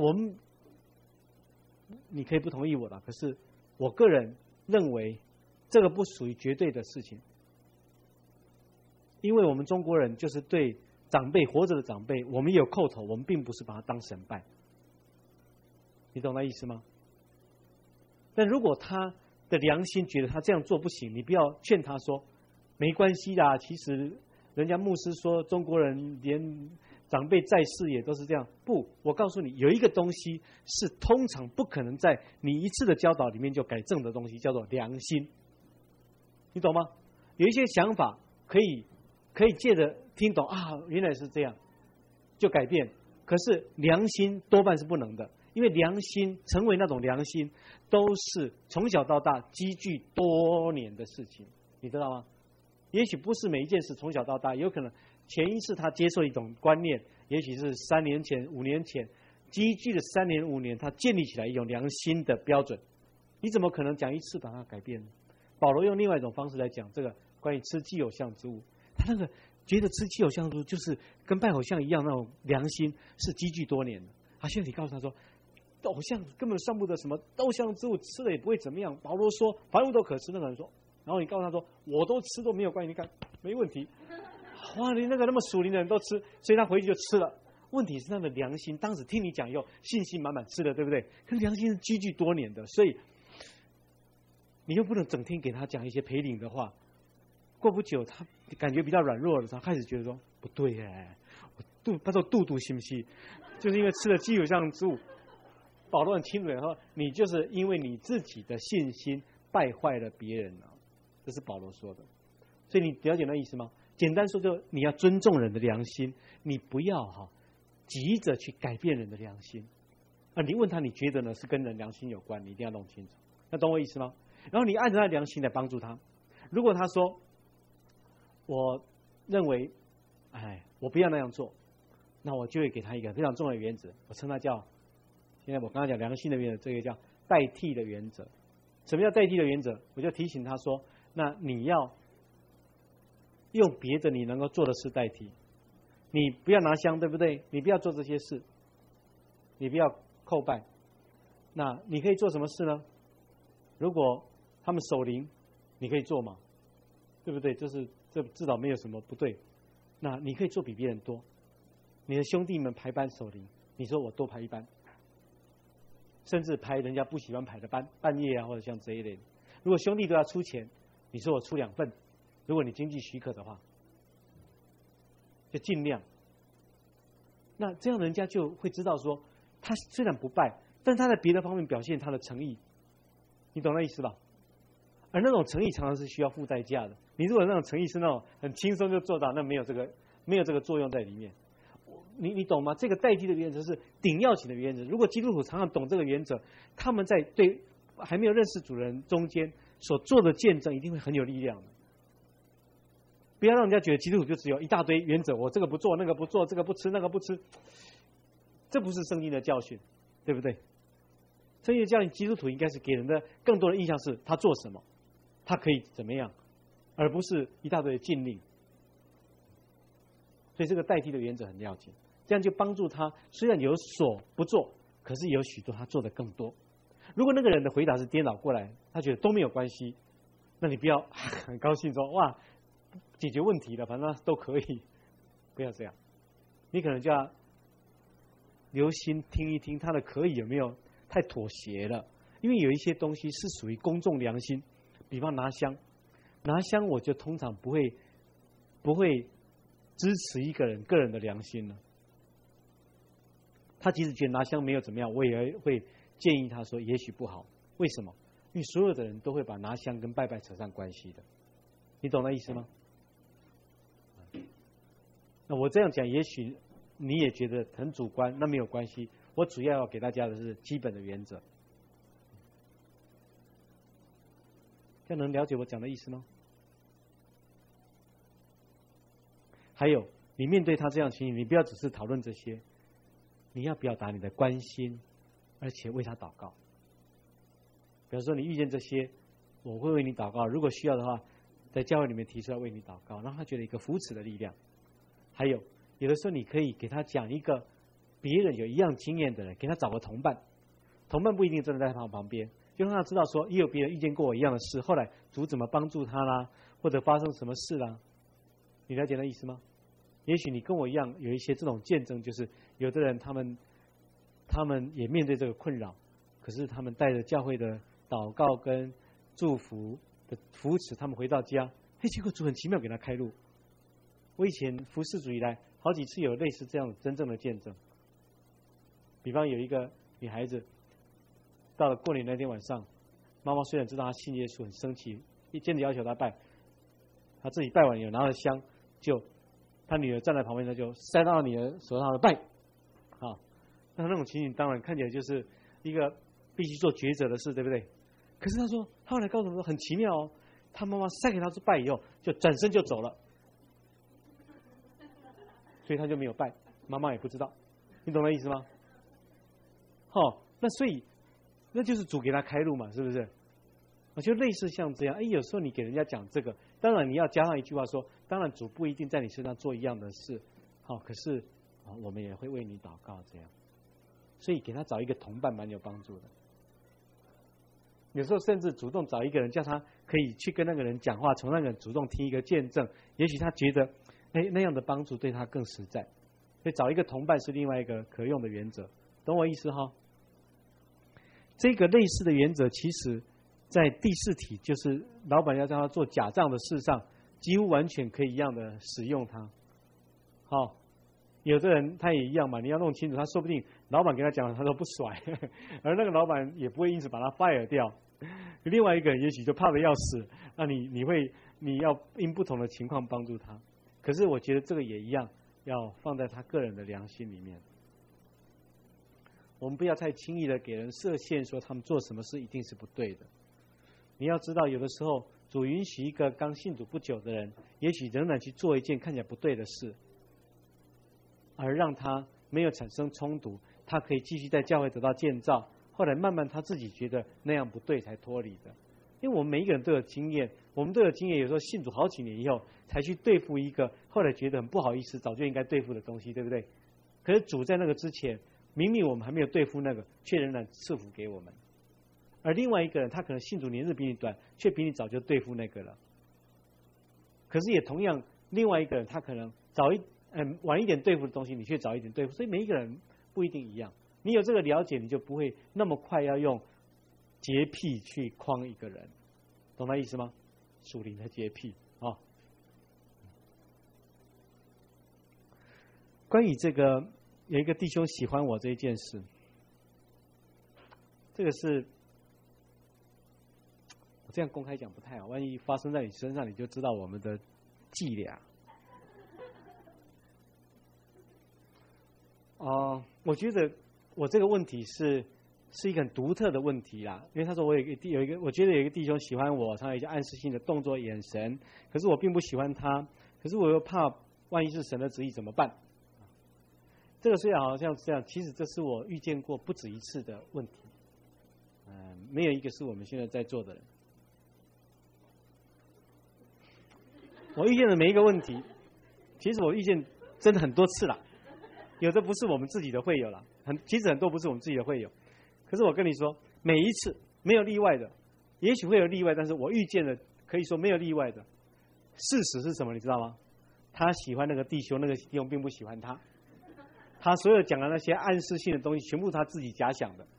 你可以不同意我的，可是我个人认为这个不属于绝对的事情，因为我们中国人就是对长辈，活着的长辈，我们也有叩头，我们并不是把他当神拜，你懂那意思吗？但如果他的良心觉得他这样做不行，你不要劝他说没关系啦，其实人家牧师说中国人连长辈在世也都是这样。不，我告诉你，有一个东西是通常不可能在你一次的教导里面就改正的东西，叫做良心，你懂吗？有一些想法可以借着听懂原来是这样就改变，可是良心多半是不能的，因为良心成为那种良心都是从小到大积聚多年的事情，你知道吗？也许不是每一件事从小到大，有可能前一次他接受一种观念，也许是3年前5年前积聚了3年5年，他建立起来一种良心的标准，你怎么可能讲一次把它改变呢？保罗用另外一种方式来讲这个关于吃祭偶像之物，他那个觉得吃祭偶像之物就是跟拜偶像一样，那种良心是积聚多年的。现在你告诉他说偶像根本算不得什么，偶像之物吃了也不会怎么样。保罗说凡物都可吃，那个人说然后你告诉他说我都吃都没有关系，你看没问题。哇，你那么属灵的人都吃，所以他回去就吃了。问题是他的良心，当时听你讲以后信心满满吃了，对不对？可是良心是积聚多年的，所以你又不能整天给他讲一些培灵的话。过不久，他感觉比较软弱的时候，开始觉得说不对哎，他说肚是不是？就是因为吃了鸡有像之物。保罗很清楚的说，你就是因为你自己的信心败坏了别人了，这是保罗说的。所以你了解那意思吗？简单说，就你要尊重人的良心，你不要急着去改变人的良心。你问他，你觉得呢？是跟人良心有关，你一定要弄清楚。那懂我意思吗？然后你按照他的良心来帮助他。如果他说，我认为，我不要那样做，那我就会给他一个非常重要的原则，我称它叫，现在我刚才讲良心的原则，这个叫代替的原则。什么叫代替的原则？我就提醒他说，那你要用别的你能够做的事代替，你不要拿香，对不对？你不要做这些事，你不要叩拜，那你可以做什么事呢？如果他们守灵，你可以做吗？对不对？这至少没有什么不对。那你可以做比别人多。你的兄弟们排班守灵，你说我多排一班，甚至排人家不喜欢排的班，半夜或者像这一类的。如果兄弟都要出钱，你说我出2份，如果你经济许可的话，就尽量。那这样人家就会知道说，他虽然不拜，但他在别的方面表现他的诚意，你懂那意思吧？而那种诚意常常是需要付代价的。你如果那种诚意是那种很轻松就做到，那没有这个作用在里面。你懂吗？这个代替的原则是顶要紧的原则。如果基督徒常常懂这个原则，他们在对还没有认识主人中间所做的见证，一定会很有力量的。不要让人家觉得基督徒就只有一大堆原则，我这个不做，那个不做，这个不吃，那个不吃，这不是圣经的教训，对不对？圣经的教训，基督徒应该是给人的更多的印象是他做什么，他可以怎么样，而不是一大堆的禁令。所以这个代替的原则很要紧，这样就帮助他虽然有所不做，可是有许多他做的更多。如果那个人的回答是颠倒过来，他觉得都没有关系，那你不要很高兴说哇解决问题了，反正都可以，不要这样。你可能就要留心听一听他的可以有没有太妥协了，因为有一些东西是属于公众良心，比方拿香，我就通常不会支持一个人个人的良心了。他即使觉得拿香没有怎么样，我也会建议他说也许不好。为什么？因为所有的人都会把拿香跟拜拜扯上关系的，你懂那意思吗？那我这样讲，也许你也觉得很主观，那没有关系。我主要要给大家的是基本的原则，这样能了解我讲的意思吗？还有，你面对他这样情形，你不要只是讨论这些，你要表达你的关心，而且为他祷告。比如说，你遇见这些，我会为你祷告。如果需要的话，在教会里面提出来为你祷告，让他觉得一个扶持的力量。还有，有的时候你可以给他讲一个别人有一样经验的人，给他找个同伴。同伴不一定真的在他旁边，就让他知道说，也有别人遇见过我一样的事，后来主怎么帮助他啦，或者发生什么事啦。你了解那意思吗？也许你跟我一样有一些这种见证，就是有的人他们也面对这个困扰，可是他们带着教会的祷告跟祝福的扶持，他们回到家，结果主很奇妙给他开路。我以前服侍主以来，好几次有类似这样真正的见证。比方有一个女孩子，到了过年那天晚上，妈妈虽然知道她信耶稣，很生气，坚持要求她拜，她自己拜完以后拿了香，就她女儿站在旁边，她就塞到女儿手上的拜，那种情形当然看起来就是一个必须做抉择的事，对不对？可是她说，她后来告诉我说很奇妙哦，她妈妈塞给她做拜以后，就转身就走了。所以他就没有拜，妈妈也不知道，你懂那意思吗？那所以那就是主给他开路嘛，是不是？我就类似像这样，有时候你给人家讲这个，当然你要加上一句话说，当然主不一定在你身上做一样的事，可是我们也会为你祷告这样，所以给他找一个同伴蛮有帮助的。 有时候甚至主动找一个人，叫他可以去跟那个人讲话，从那个人主动听一个见证，也许他觉得，那样的帮助对他更实在。所以找一个同伴是另外一个可用的原则，懂我意思哈？这个类似的原则，其实在第4题，就是老板要叫他做假账的事上，几乎完全可以一样的使用它。好，有的人他也一样嘛，你要弄清楚，他说不定老板跟他讲了，他都不甩，而那个老板也不会因此把他 fire 掉。另外一个人也许就怕得要死，那你要因不同的情况帮助他。可是我觉得这个也一样，要放在他个人的良心里面。我们不要太轻易的给人设限，说他们做什么事一定是不对的。你要知道，有的时候主允许一个刚信主不久的人，也许仍然去做一件看起来不对的事，而让他没有产生冲突，他可以继续在教会得到建造。后来慢慢他自己觉得那样不对，才脱离的。因为我们每一个人都有经验，我们都有经验，有时候信主好几年以后，才去对付一个后来觉得很不好意思，早就应该对付的东西，对不对？可是主在那个之前，明明我们还没有对付那个，却仍然赐福给我们。而另外一个人，他可能信主年日比你短，却比你早就对付那个了。可是也同样，另外一个人他可能晚一点对付的东西，你却早一点对付。所以每一个人不一定一样。你有这个了解，你就不会那么快要用洁癖去框一个人，懂他意思吗？属灵的洁癖啊。关于这个有一个弟兄喜欢我这一件事，这个是我这样公开讲不太好，万一发生在你身上，你就知道我们的伎俩。我觉得我这个问题是一个很独特的问题啦，因为他说我我觉得有一个弟兄喜欢我，他有一些暗示性的动作、眼神，可是我并不喜欢他，可是我又怕万一是神的旨意怎么办？这个虽然好像是这样，其实这是我遇见过不止一次的问题，没有一个是我们现在在做的人。我遇见的每一个问题，其实我遇见真的很多次了。有的不是我们自己的会友了，其实很多不是我们自己的会友。可是我跟你说，每一次没有例外的，也许会有例外，但是我遇见的可以说没有例外的。事实是什么？你知道吗？他喜欢那个弟兄，那个弟兄并不喜欢他。他所有讲的那些暗示性的东西，全部是他自己假想的。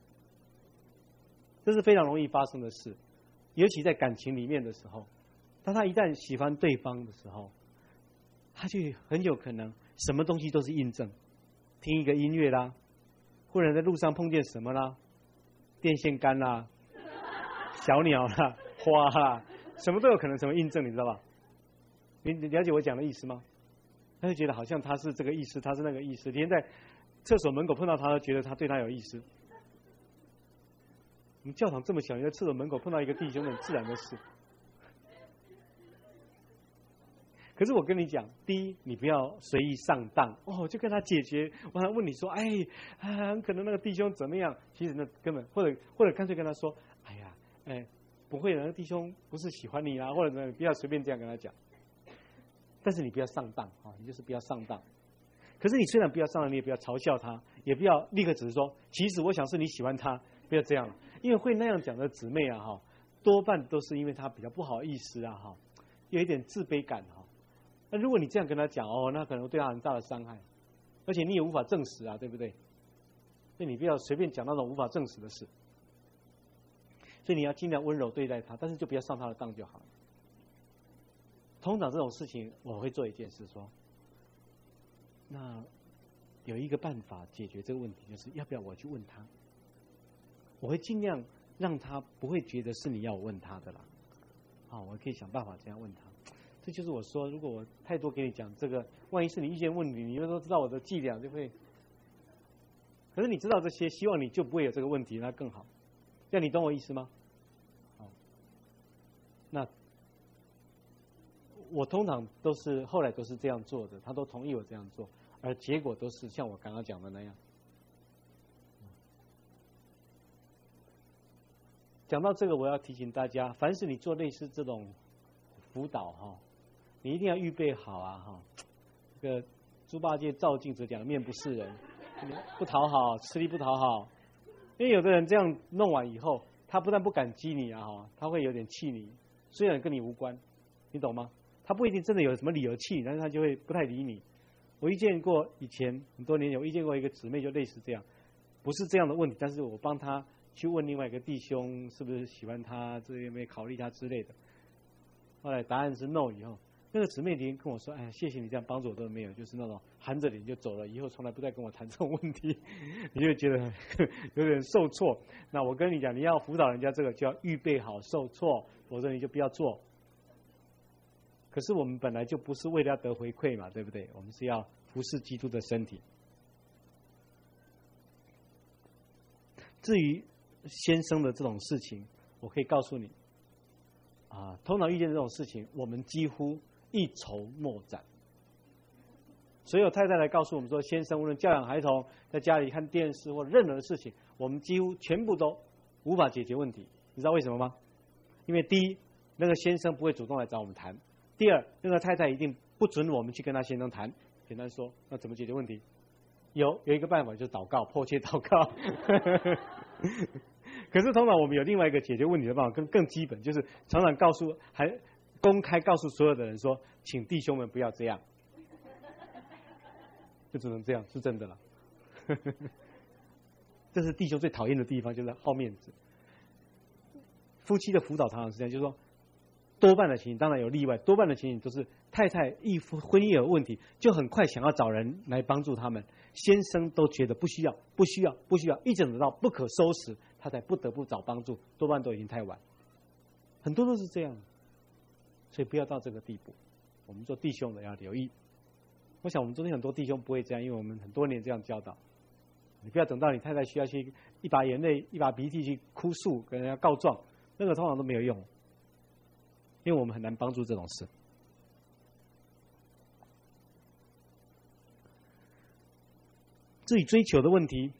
这是非常容易发生的事，尤其在感情里面的时候。当他一旦喜欢对方的时候，他就很有可能什么东西都是印证，听一个音乐啦，或者在路上碰见什么啦，电线杆啦，小鸟啦，花啦，什么都有可能成为印证，你知道吧？你了解我讲的意思吗？他就觉得好像他是这个意思，他是那个意思，连在厕所门口碰到他都觉得他对他有意思。我们教堂这么小，你在厕所门口碰到一个弟兄，很自然的事。可是我跟你讲，第一，你不要随意上当就跟他解决。我还问你说，很可能那个弟兄怎么样？其实那根本或者干脆跟他说，不会的，那个弟兄不是喜欢你啦，或者呢，不要随便这样跟他讲。但是你不要上当你就是不要上当。可是你虽然不要上当，你也不要嘲笑他，也不要立刻只是说，其实我想是你喜欢他，不要这样，因为会那样讲的姊妹多半都是因为他比较不好意思有一点自卑感那如果你这样跟他讲那可能对他很大的伤害，而且你也无法证实对不对？所以你不要随便讲那种无法证实的事。所以你要尽量温柔对待他，但是就不要上他的当就好了。通常这种事情，我会做一件事说，那有一个办法解决这个问题，就是要不要我去问他？我会尽量让他不会觉得是你要我问他的啦。我可以想办法这样问他。这就是我说，如果我太多给你讲这个，万一是你意见问题，你又都知道我的伎俩，就会。可是你知道这些，希望你就不会有这个问题，那更好。这样你懂我意思吗？那我通常后来都是这样做的，他都同意我这样做，而结果都是像我刚刚讲的那样。讲到这个，我要提醒大家，凡是你做类似这种辅导你一定要预备好这个猪八戒照镜子讲面不是人，不讨好，吃力不讨好。因为有的人这样弄完以后， 他不但不感激你啊，他会有点气你，虽然跟你无关，你懂吗？他不一定真的有什么理由气你，但是他就会不太理你。我遇见过以前很多年前，我遇见过一个姊妹，就类似这样，不是这样的问题，但是我帮他去问另外一个弟兄是不是喜欢他，这有没有考虑他之类的。后来答案是 no 以后，那个姊妹已经跟我说：“哎，谢谢你这样帮助我都没有，就是那种含着脸就走了，以后从来不再跟我谈这种问题。”你就觉得有点受挫。那我跟你讲，你要辅导人家这个，就要预备好受挫，否则你就不要做。可是我们本来就不是为了要得回馈嘛，对不对？我们是要服侍基督的身体。至于先生的这种事情，我可以告诉你，通常遇见这种事情，我们几乎一筹莫展。所有太太来告诉我们说，先生无论教养孩童，在家里看电视或任何的事情，我们几乎全部都无法解决问题。你知道为什么吗？因为第一，那个先生不会主动来找我们谈；第二，那个太太一定不准我们去跟他先生谈。简单说，那怎么解决问题？有一个办法，就是祷告，迫切祷告。可是通常我们有另外一个解决问题的办法，更基本，就是常常还公开告诉所有的人说，请弟兄们不要这样，就只能这样，是真的了。这是弟兄最讨厌的地方，就是好面子。夫妻的辅导常常是这样，就是说，多半的情形，当然有例外，多半的情形都是太太一婚姻有问题，就很快想要找人来帮助他们，先生都觉得不需要，一直等到不可收拾，他才不得不找帮助，多半都已经太晚，很多都是这样，所以不要到这个地步。我们做弟兄的要留意。我想我们中间很多弟兄不会这样，因为我们很多年这样教导。你不要等到你太太需要去一把眼泪一把鼻涕去哭诉跟人家告状，那个通常都没有用，因为我们很难帮助这种事。至于追求的问题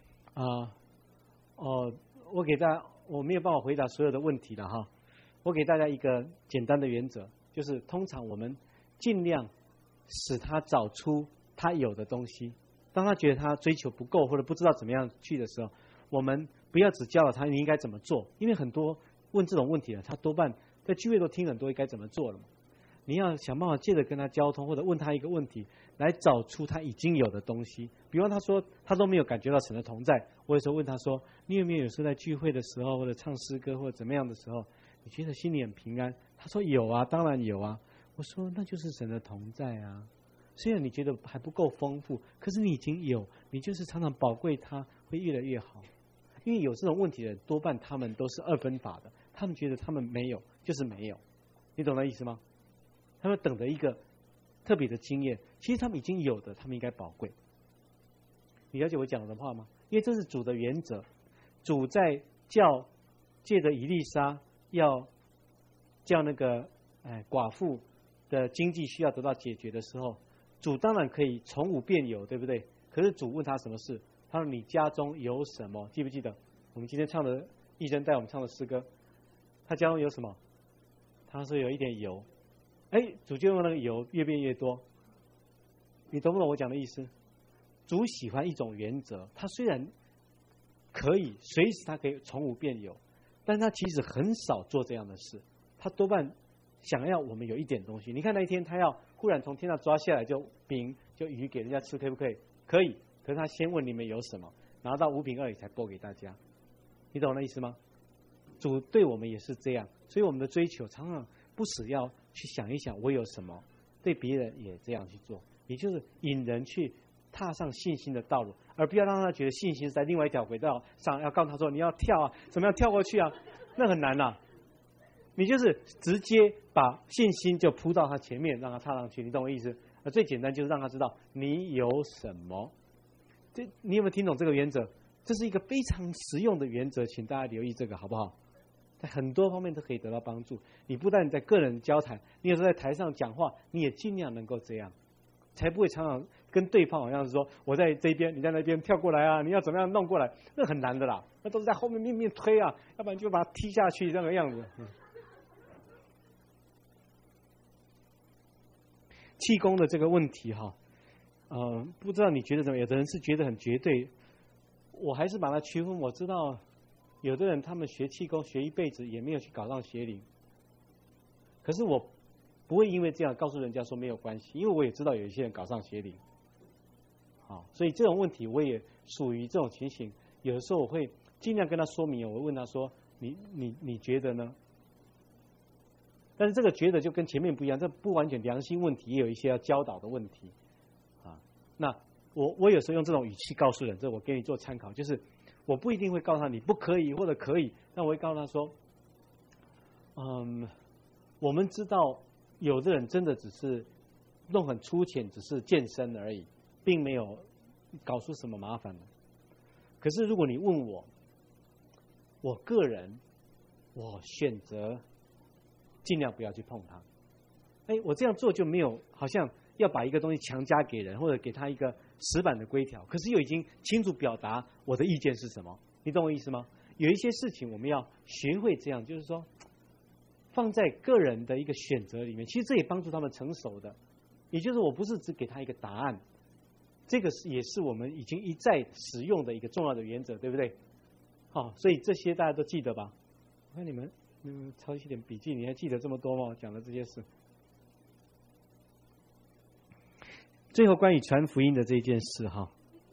我没有办法回答所有的问题了哈。我给大家一个简单的原则，就是通常我们尽量使他找出他有的东西。当他觉得他追求不够或者不知道怎么样去的时候，我们不要只教了他你应该怎么做，因为很多问这种问题的，他多半在聚会都听很多应该怎么做了嘛。你要想办法借着跟他交通，或者问他一个问题，来找出他已经有的东西。比方他说他都没有感觉到神的同在，我有时候问他说，你有没有时候在聚会的时候，或者唱诗歌或者怎么样的时候，你觉得心里很平安？他说有啊，当然有啊。我说那就是神的同在啊。虽然你觉得还不够丰富，可是你已经有，你就是常常宝贵它，会越来越好。因为有这种问题的人，多半他们都是二分法的，他们觉得他们没有就是没有，你懂那意思吗？他们等着一个特别的经验，其实他们已经有的，他们应该宝贵。你了解我讲的话吗？因为这是主的原则，主在借着以利沙要叫那个寡妇的经济需要得到解决的时候，主当然可以从无变有，对不对？可是主问他什么事？他说你家中有什么？记不记得我们今天唱的义珍带我们唱的诗歌？他家中有什么？他说有一点油。主就用那个油越变越多。你懂不懂我讲的意思？主喜欢一种原则，他虽然可以随时他可以从无变有，但他其实很少做这样的事，他多半想要我们有一点东西。你看那一天他要忽然从天上抓下来就饼就鱼给人家吃，可不可以？可以。可是他先问你们有什么，拿到5饼2鱼才拨给大家。你懂那意思吗？主对我们也是这样，所以我们的追求常常不时要去想一想我有什么，对别人也这样去做，也就是引人去踏上信心的道路，而不要让他觉得信心是在另外一条轨道上，要告诉他说你要跳啊，怎么样跳过去啊，那很难啊。你就是直接把信心就铺到他前面，让他踏上去，你懂我意思？最简单就是让他知道你有什么。你有没有听懂这个原则？这是一个非常实用的原则，请大家留意这个好不好？在很多方面都可以得到帮助。你不但在个人交谈，你有时候在台上讲话，你也尽量能够这样，才不会常常跟对方好像是说我在这边，你在那边跳过来啊，你要怎么样弄过来，那很难的啦，那都是在后面面推啊，要不然就把他踢下去这个样子。气功的这个问题哈，不知道你觉得怎么样？有的人是觉得很绝对，我还是把它区分。我知道有的人他们学气功学一辈子也没有去搞上邪灵，可是我不会因为这样告诉人家说没有关系，因为我也知道有一些人搞上邪灵。好，所以这种问题我也属于这种情形，有的时候我会尽量跟他说明，我会问他说你觉得呢？但是这个觉得就跟前面不一样，这不完全良心问题，也有一些要教导的问题啊。那我有时候用这种语气告诉人，这我给你做参考，就是我不一定会告诉他你不可以或者可以，但我会告诉他说，我们知道有的人真的只是弄很粗浅，只是健身而已，并没有搞出什么麻烦来。可是如果你问我个人，我选择尽量不要去碰它。我这样做就没有好像要把一个东西强加给人，或者给他一个死板的规条，可是又已经清楚表达我的意见是什么，你懂我意思吗？有一些事情我们要学会这样，就是说放在个人的一个选择里面，其实这也帮助他们成熟的。也就是我不是只给他一个答案，这个也是我们已经一再使用的一个重要的原则，对不对？好，所以这些大家都记得吧？我看你们抄一点笔记，你还记得这么多吗？讲的这些事。最后关于传福音的这件事哈，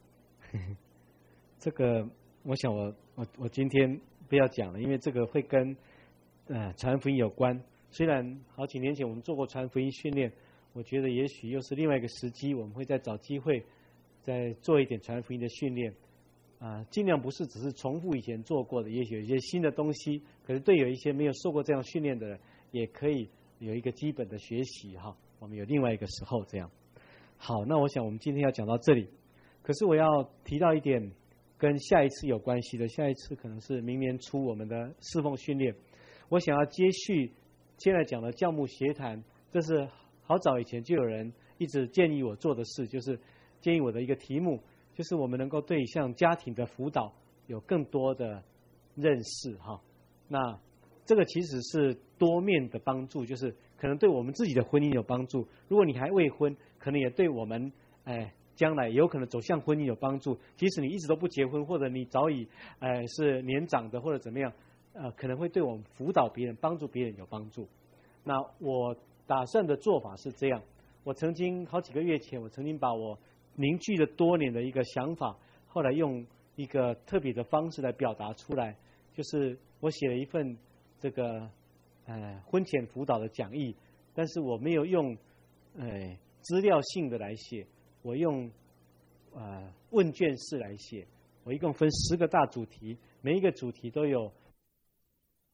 这个我想我今天不要讲了，因为这个会跟传福音有关。虽然好几年前我们做过传福音训练，我觉得也许又是另外一个时机，我们会再找机会再做一点传福音的训练尽量不是只是重复以前做过的，也许有一些新的东西，可是对有一些没有受过这样训练的人，也可以有一个基本的学习哈。我们有另外一个时候这样。好，那我想我们今天要讲到这里，可是我要提到一点跟下一次有关系的，下一次可能是明年初我们的侍奉训练，我想要接续现在讲的教牧协谈，这是好早以前就有人一直建议我做的事，就是建议我的一个题目，就是我们能够对像家庭的辅导有更多的认识哈。那这个其实是多面的帮助，就是可能对我们自己的婚姻有帮助，如果你还未婚，可能也对我们将来有可能走向婚姻有帮助。即使你一直都不结婚，或者你早已是年长的或者怎么样，可能会对我们辅导别人、帮助别人有帮助。那我打算的做法是这样，我曾经好几个月前，我曾经把我凝聚了多年的一个想法，后来用一个特别的方式来表达出来，就是我写了一份这个婚前辅导的讲义，但是我没有用资料性的来写，我用问卷式来写。我一共分10个大主题，每一个主题都有